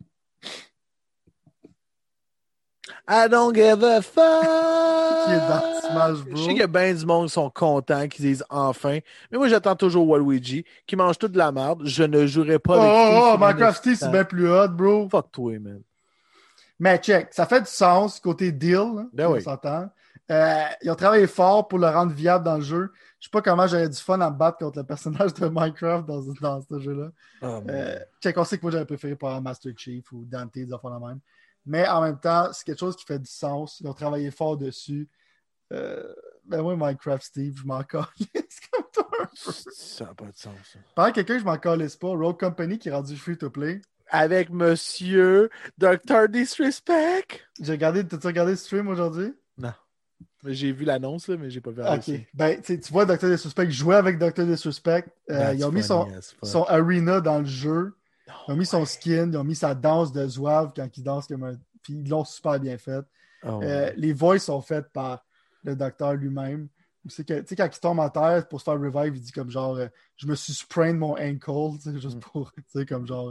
I don't give a fuck! Qui est dans Smash Bros. Je sais qu'il y a bien du monde qui sont contents, qui disent enfin. Mais moi, j'attends toujours Waluigi, qui mange toute de la merde. Je ne jouerai pas avec Steve. Oh, Minecraft Steve, c'est bien plus hot, bro. Fuck toi, man. Mais check, ça fait du sens côté deal, là, Ben on oui. s'entend. Ils ont travaillé fort pour le rendre viable dans le jeu. Je sais pas comment j'aurais du fun à me battre contre le personnage de Minecraft dans ce jeu-là. Oh, Check, on sait que moi j'aurais préféré par Master Chief ou Dante, des affaires la même. Mais en même temps, c'est quelque chose qui fait du sens. Ils ont travaillé fort dessus. Ben moi, Minecraft Steve, je m'en calisse comme toi un peu. Ça n'a pas de sens. Ça. Par quelqu'un, je m'en calisse pas. Rogue Company qui est rendu free to play. Avec Monsieur Dr. Disrespect. T'as-tu regardé le stream aujourd'hui? Non. J'ai vu l'annonce, là, mais j'ai pas vu Ok. Ben, tu vois Dr. Disrespect jouer avec Dr. Disrespect. Ils ont mis son arena dans le jeu. Ils ont mis son skin. Ils ont mis sa danse de zouave quand il danse comme un. Puis ils l'ont super bien fait. Les voix sont faites par le docteur lui-même. C'est que, tu sais, quand il tombe en terre pour se faire revive, il dit comme genre je me suis sprained mon ankle, juste pour, tu sais, comme genre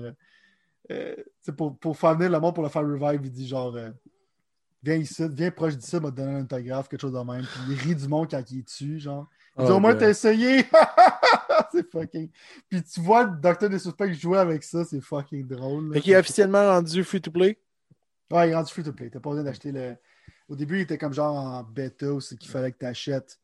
pour faire venir le monde pour le faire revive, il dit genre viens ici, viens proche d'ici, m'a donné un autographe, quelque chose de même. Puis il rit du monde quand il est dessus, genre. Il dit au moins t'as essayé! C'est fucking. Puis tu vois le Docteur des Suspects jouer avec ça, c'est fucking drôle. Fait qu'il est officiellement rendu free-to-play? Ouais, il est rendu free-to-play. T'as pas besoin d'acheter le. Au début, il était comme genre en bêta où c'est qu'il fallait que t'achètes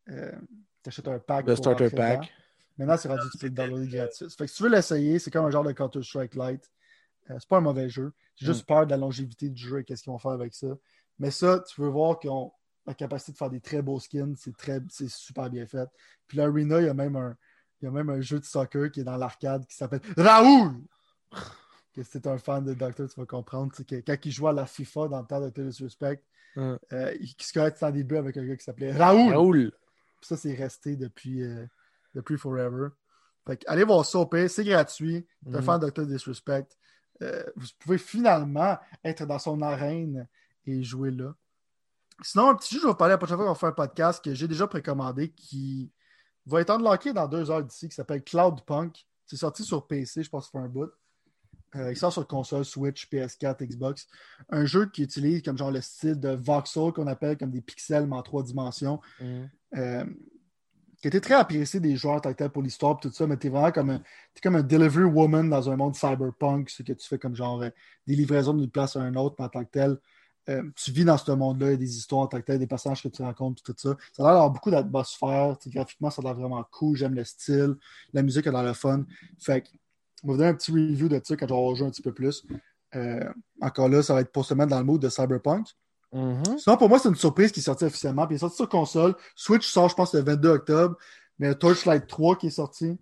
un pack. Le starter pack. Dedans. Maintenant, c'est rendu, tu peux le downloader gratuit. Fait que si tu veux l'essayer, c'est comme un genre de Counter-Strike Lite. C'est pas un mauvais jeu. J'ai juste peur de la longévité du jeu et qu'est-ce qu'ils vont faire avec ça. Mais ça, tu veux voir qu'ils ont la capacité de faire des très beaux skins. C'est super bien fait. Puis l'Arena, il y a même un jeu de soccer qui est dans l'arcade qui s'appelle Raoul! Que si t'es un fan de Doctor, tu vas comprendre. Que quand il jouait à la FIFA dans le temps de Disrespect, il se connectait en début avec un gars qui s'appelait Raoul! Puis ça, c'est resté depuis Forever. Fait que, allez voir ça au pays, c'est gratuit. T'es un fan de Dr. Disrespect. Vous pouvez finalement être dans son arène et jouer là. Sinon, un petit jeu, je vais vous parler la prochaine fois qu'on va faire un podcast que j'ai déjà précommandé qui va être unlocké dans 2 heures d'ici, qui s'appelle Cloudpunk. C'est sorti sur PC, je pense, pour un bout. Il sort sur console, Switch, PS4, Xbox. Un jeu qui utilise comme genre le style de voxel qu'on appelle comme des pixels mais en 3 dimensions. Qui était très apprécié des joueurs pour l'histoire et tout ça, mais t'es vraiment comme un delivery woman dans un monde cyberpunk, c'est que tu fais comme genre des livraisons d'une place à une autre, mais en tant que tel, tu vis dans ce monde-là, il y a des histoires en tant que tel, des personnages que tu rencontres et tout ça. Ça a l'air d'avoir beaucoup d'atmosphère, graphiquement, ça a l'air vraiment cool, j'aime le style, la musique a l'air le fun. Fait que, on va vous donner un petit review de ça quand on va jouer un petit peu plus. Encore là, ça va être pour se mettre dans le mood de cyberpunk. Sinon, pour moi, c'est une surprise qui est sortie officiellement. Puis il est sorti sur console. Switch sort, je pense, le 22 octobre. Mais Torchlight 3 qui est sorti.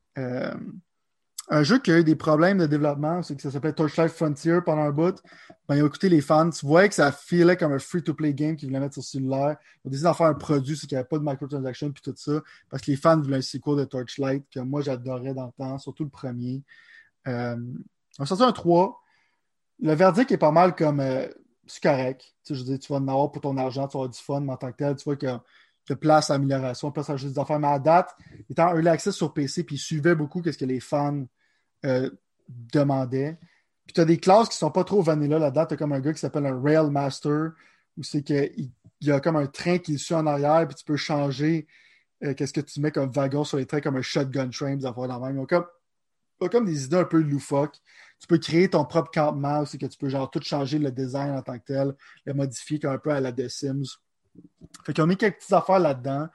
Un jeu qui a eu des problèmes de développement, c'est que ça s'appelait Torchlight Frontier pendant un bout. Ben, ils ont écouté les fans. Tu voyais que ça filait comme un free-to-play game qu'ils voulaient mettre sur cellulaire. Ils ont décidé d'en faire un produit, c'est qu'il n'y avait pas de microtransactions puis tout ça. Parce que les fans voulaient un sequel de Torchlight que moi, j'adorais dans le temps, surtout le premier. On a sorti un 3. Le verdict est pas mal comme... c'est correct. Tu sais, je veux dire, tu vas en avoir pour ton argent, tu vas avoir du fun, mais en tant que tel, tu vois qu'il y a place à amélioration, place à juste des affaires. Mais à date, étant early access sur PC, puis il suivait beaucoup ce que les fans demandaient. Puis tu as des classes qui sont pas trop vanilla là-dedans. Tu as comme un gars qui s'appelle un Rail Master, où c'est qu'il y a comme un train qui est dessus en arrière, puis tu peux changer qu'est-ce que tu mets comme wagon sur les trains, comme un shotgun train, des affaires dans la même. Comme des idées un peu loufoques. Tu peux créer ton propre campement aussi, que tu peux genre tout changer le design en tant que tel, le modifier comme un peu à la The Sims. Fait qu'ils ont mis quelques petites affaires là-dedans.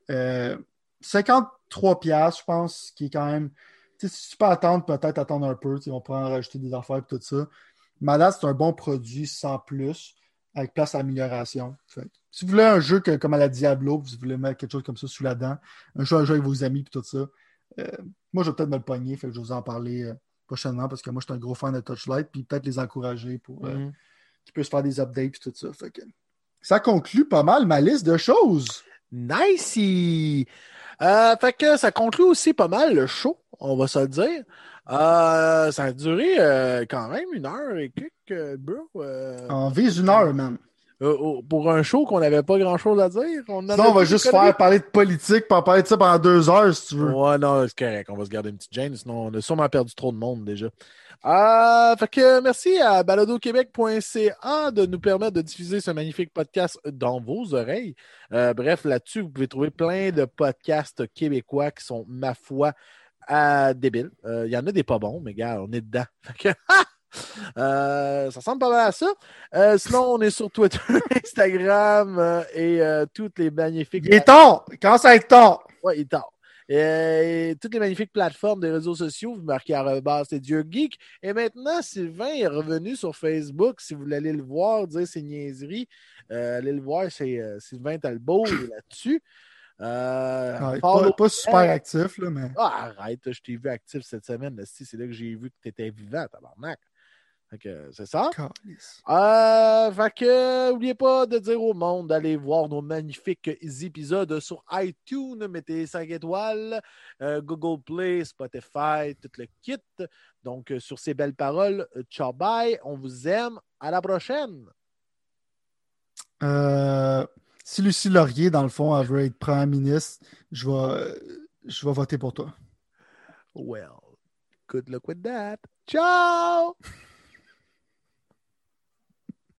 53$, je pense, qui est quand même. Tu sais, si tu peux attendre, peut-être attendre un peu. On pourrait en rajouter des affaires et tout ça. Mais là, c'est un bon produit sans plus, avec place à amélioration. Fait, si vous voulez un jeu comme à la Diablo, si vous voulez mettre quelque chose comme ça sous la dent, un jeu à jouer avec vos amis et tout ça. Moi, je vais peut-être me le pogner, fait que je vais vous en parler prochainement parce que moi, je suis un gros fan de Touchlight, puis peut-être les encourager pour qu'ils puissent faire des updates et tout ça. Fait que ça conclut pas mal ma liste de choses. Nice! Fait que ça conclut aussi pas mal le show, on va se le dire. Ça a duré quand même 1 heure et quelques, bro. On vise 1 heure, man. Pour un show qu'on n'avait pas grand-chose à dire, on en Sinon, a on va dit des juste conneries. faire parler de politique, puis en parler de ça pendant 2 heures, si tu veux. Ouais, non, c'est correct. On va se garder une petite gêne, sinon on a sûrement perdu trop de monde déjà. Fait que merci à baladoquebec.ca de nous permettre de diffuser ce magnifique podcast dans vos oreilles. Bref, là-dessus, vous pouvez trouver plein de podcasts québécois qui sont, ma foi, débiles. Il y en a des pas bons, mais gars, on est dedans. Fait que, ça ressemble pas mal à ça. Sinon, on est sur Twitter, Instagram et toutes les magnifiques Il est tard! Il commence à être tard! ouais, il est tard. Et toutes les magnifiques plateformes des réseaux sociaux, vous marquez c'est Dieu Geek. Et maintenant, Sylvain est revenu sur Facebook. Si vous voulez aller le voir, dire ses niaiseries, allez le voir, c'est Sylvain Talbot, il est là-dessus. Ouais, Follow- pas super actif, là, mais. Ah, arrête, je t'ai vu actif cette semaine. Là, c'est là que j'ai vu que tu étais vivant, tabarnak. Fait que c'est ça. Calice. Fait que, n'oubliez pas de dire au monde d'aller voir nos magnifiques épisodes sur iTunes. Mettez 5 étoiles, Google Play, Spotify, tout le kit. Donc, sur ces belles paroles, ciao, bye. On vous aime. À la prochaine. Si Lucie Laurier, dans le fond, elle veut être première ministre, je vais voter pour toi. Well, good luck with that. Ciao!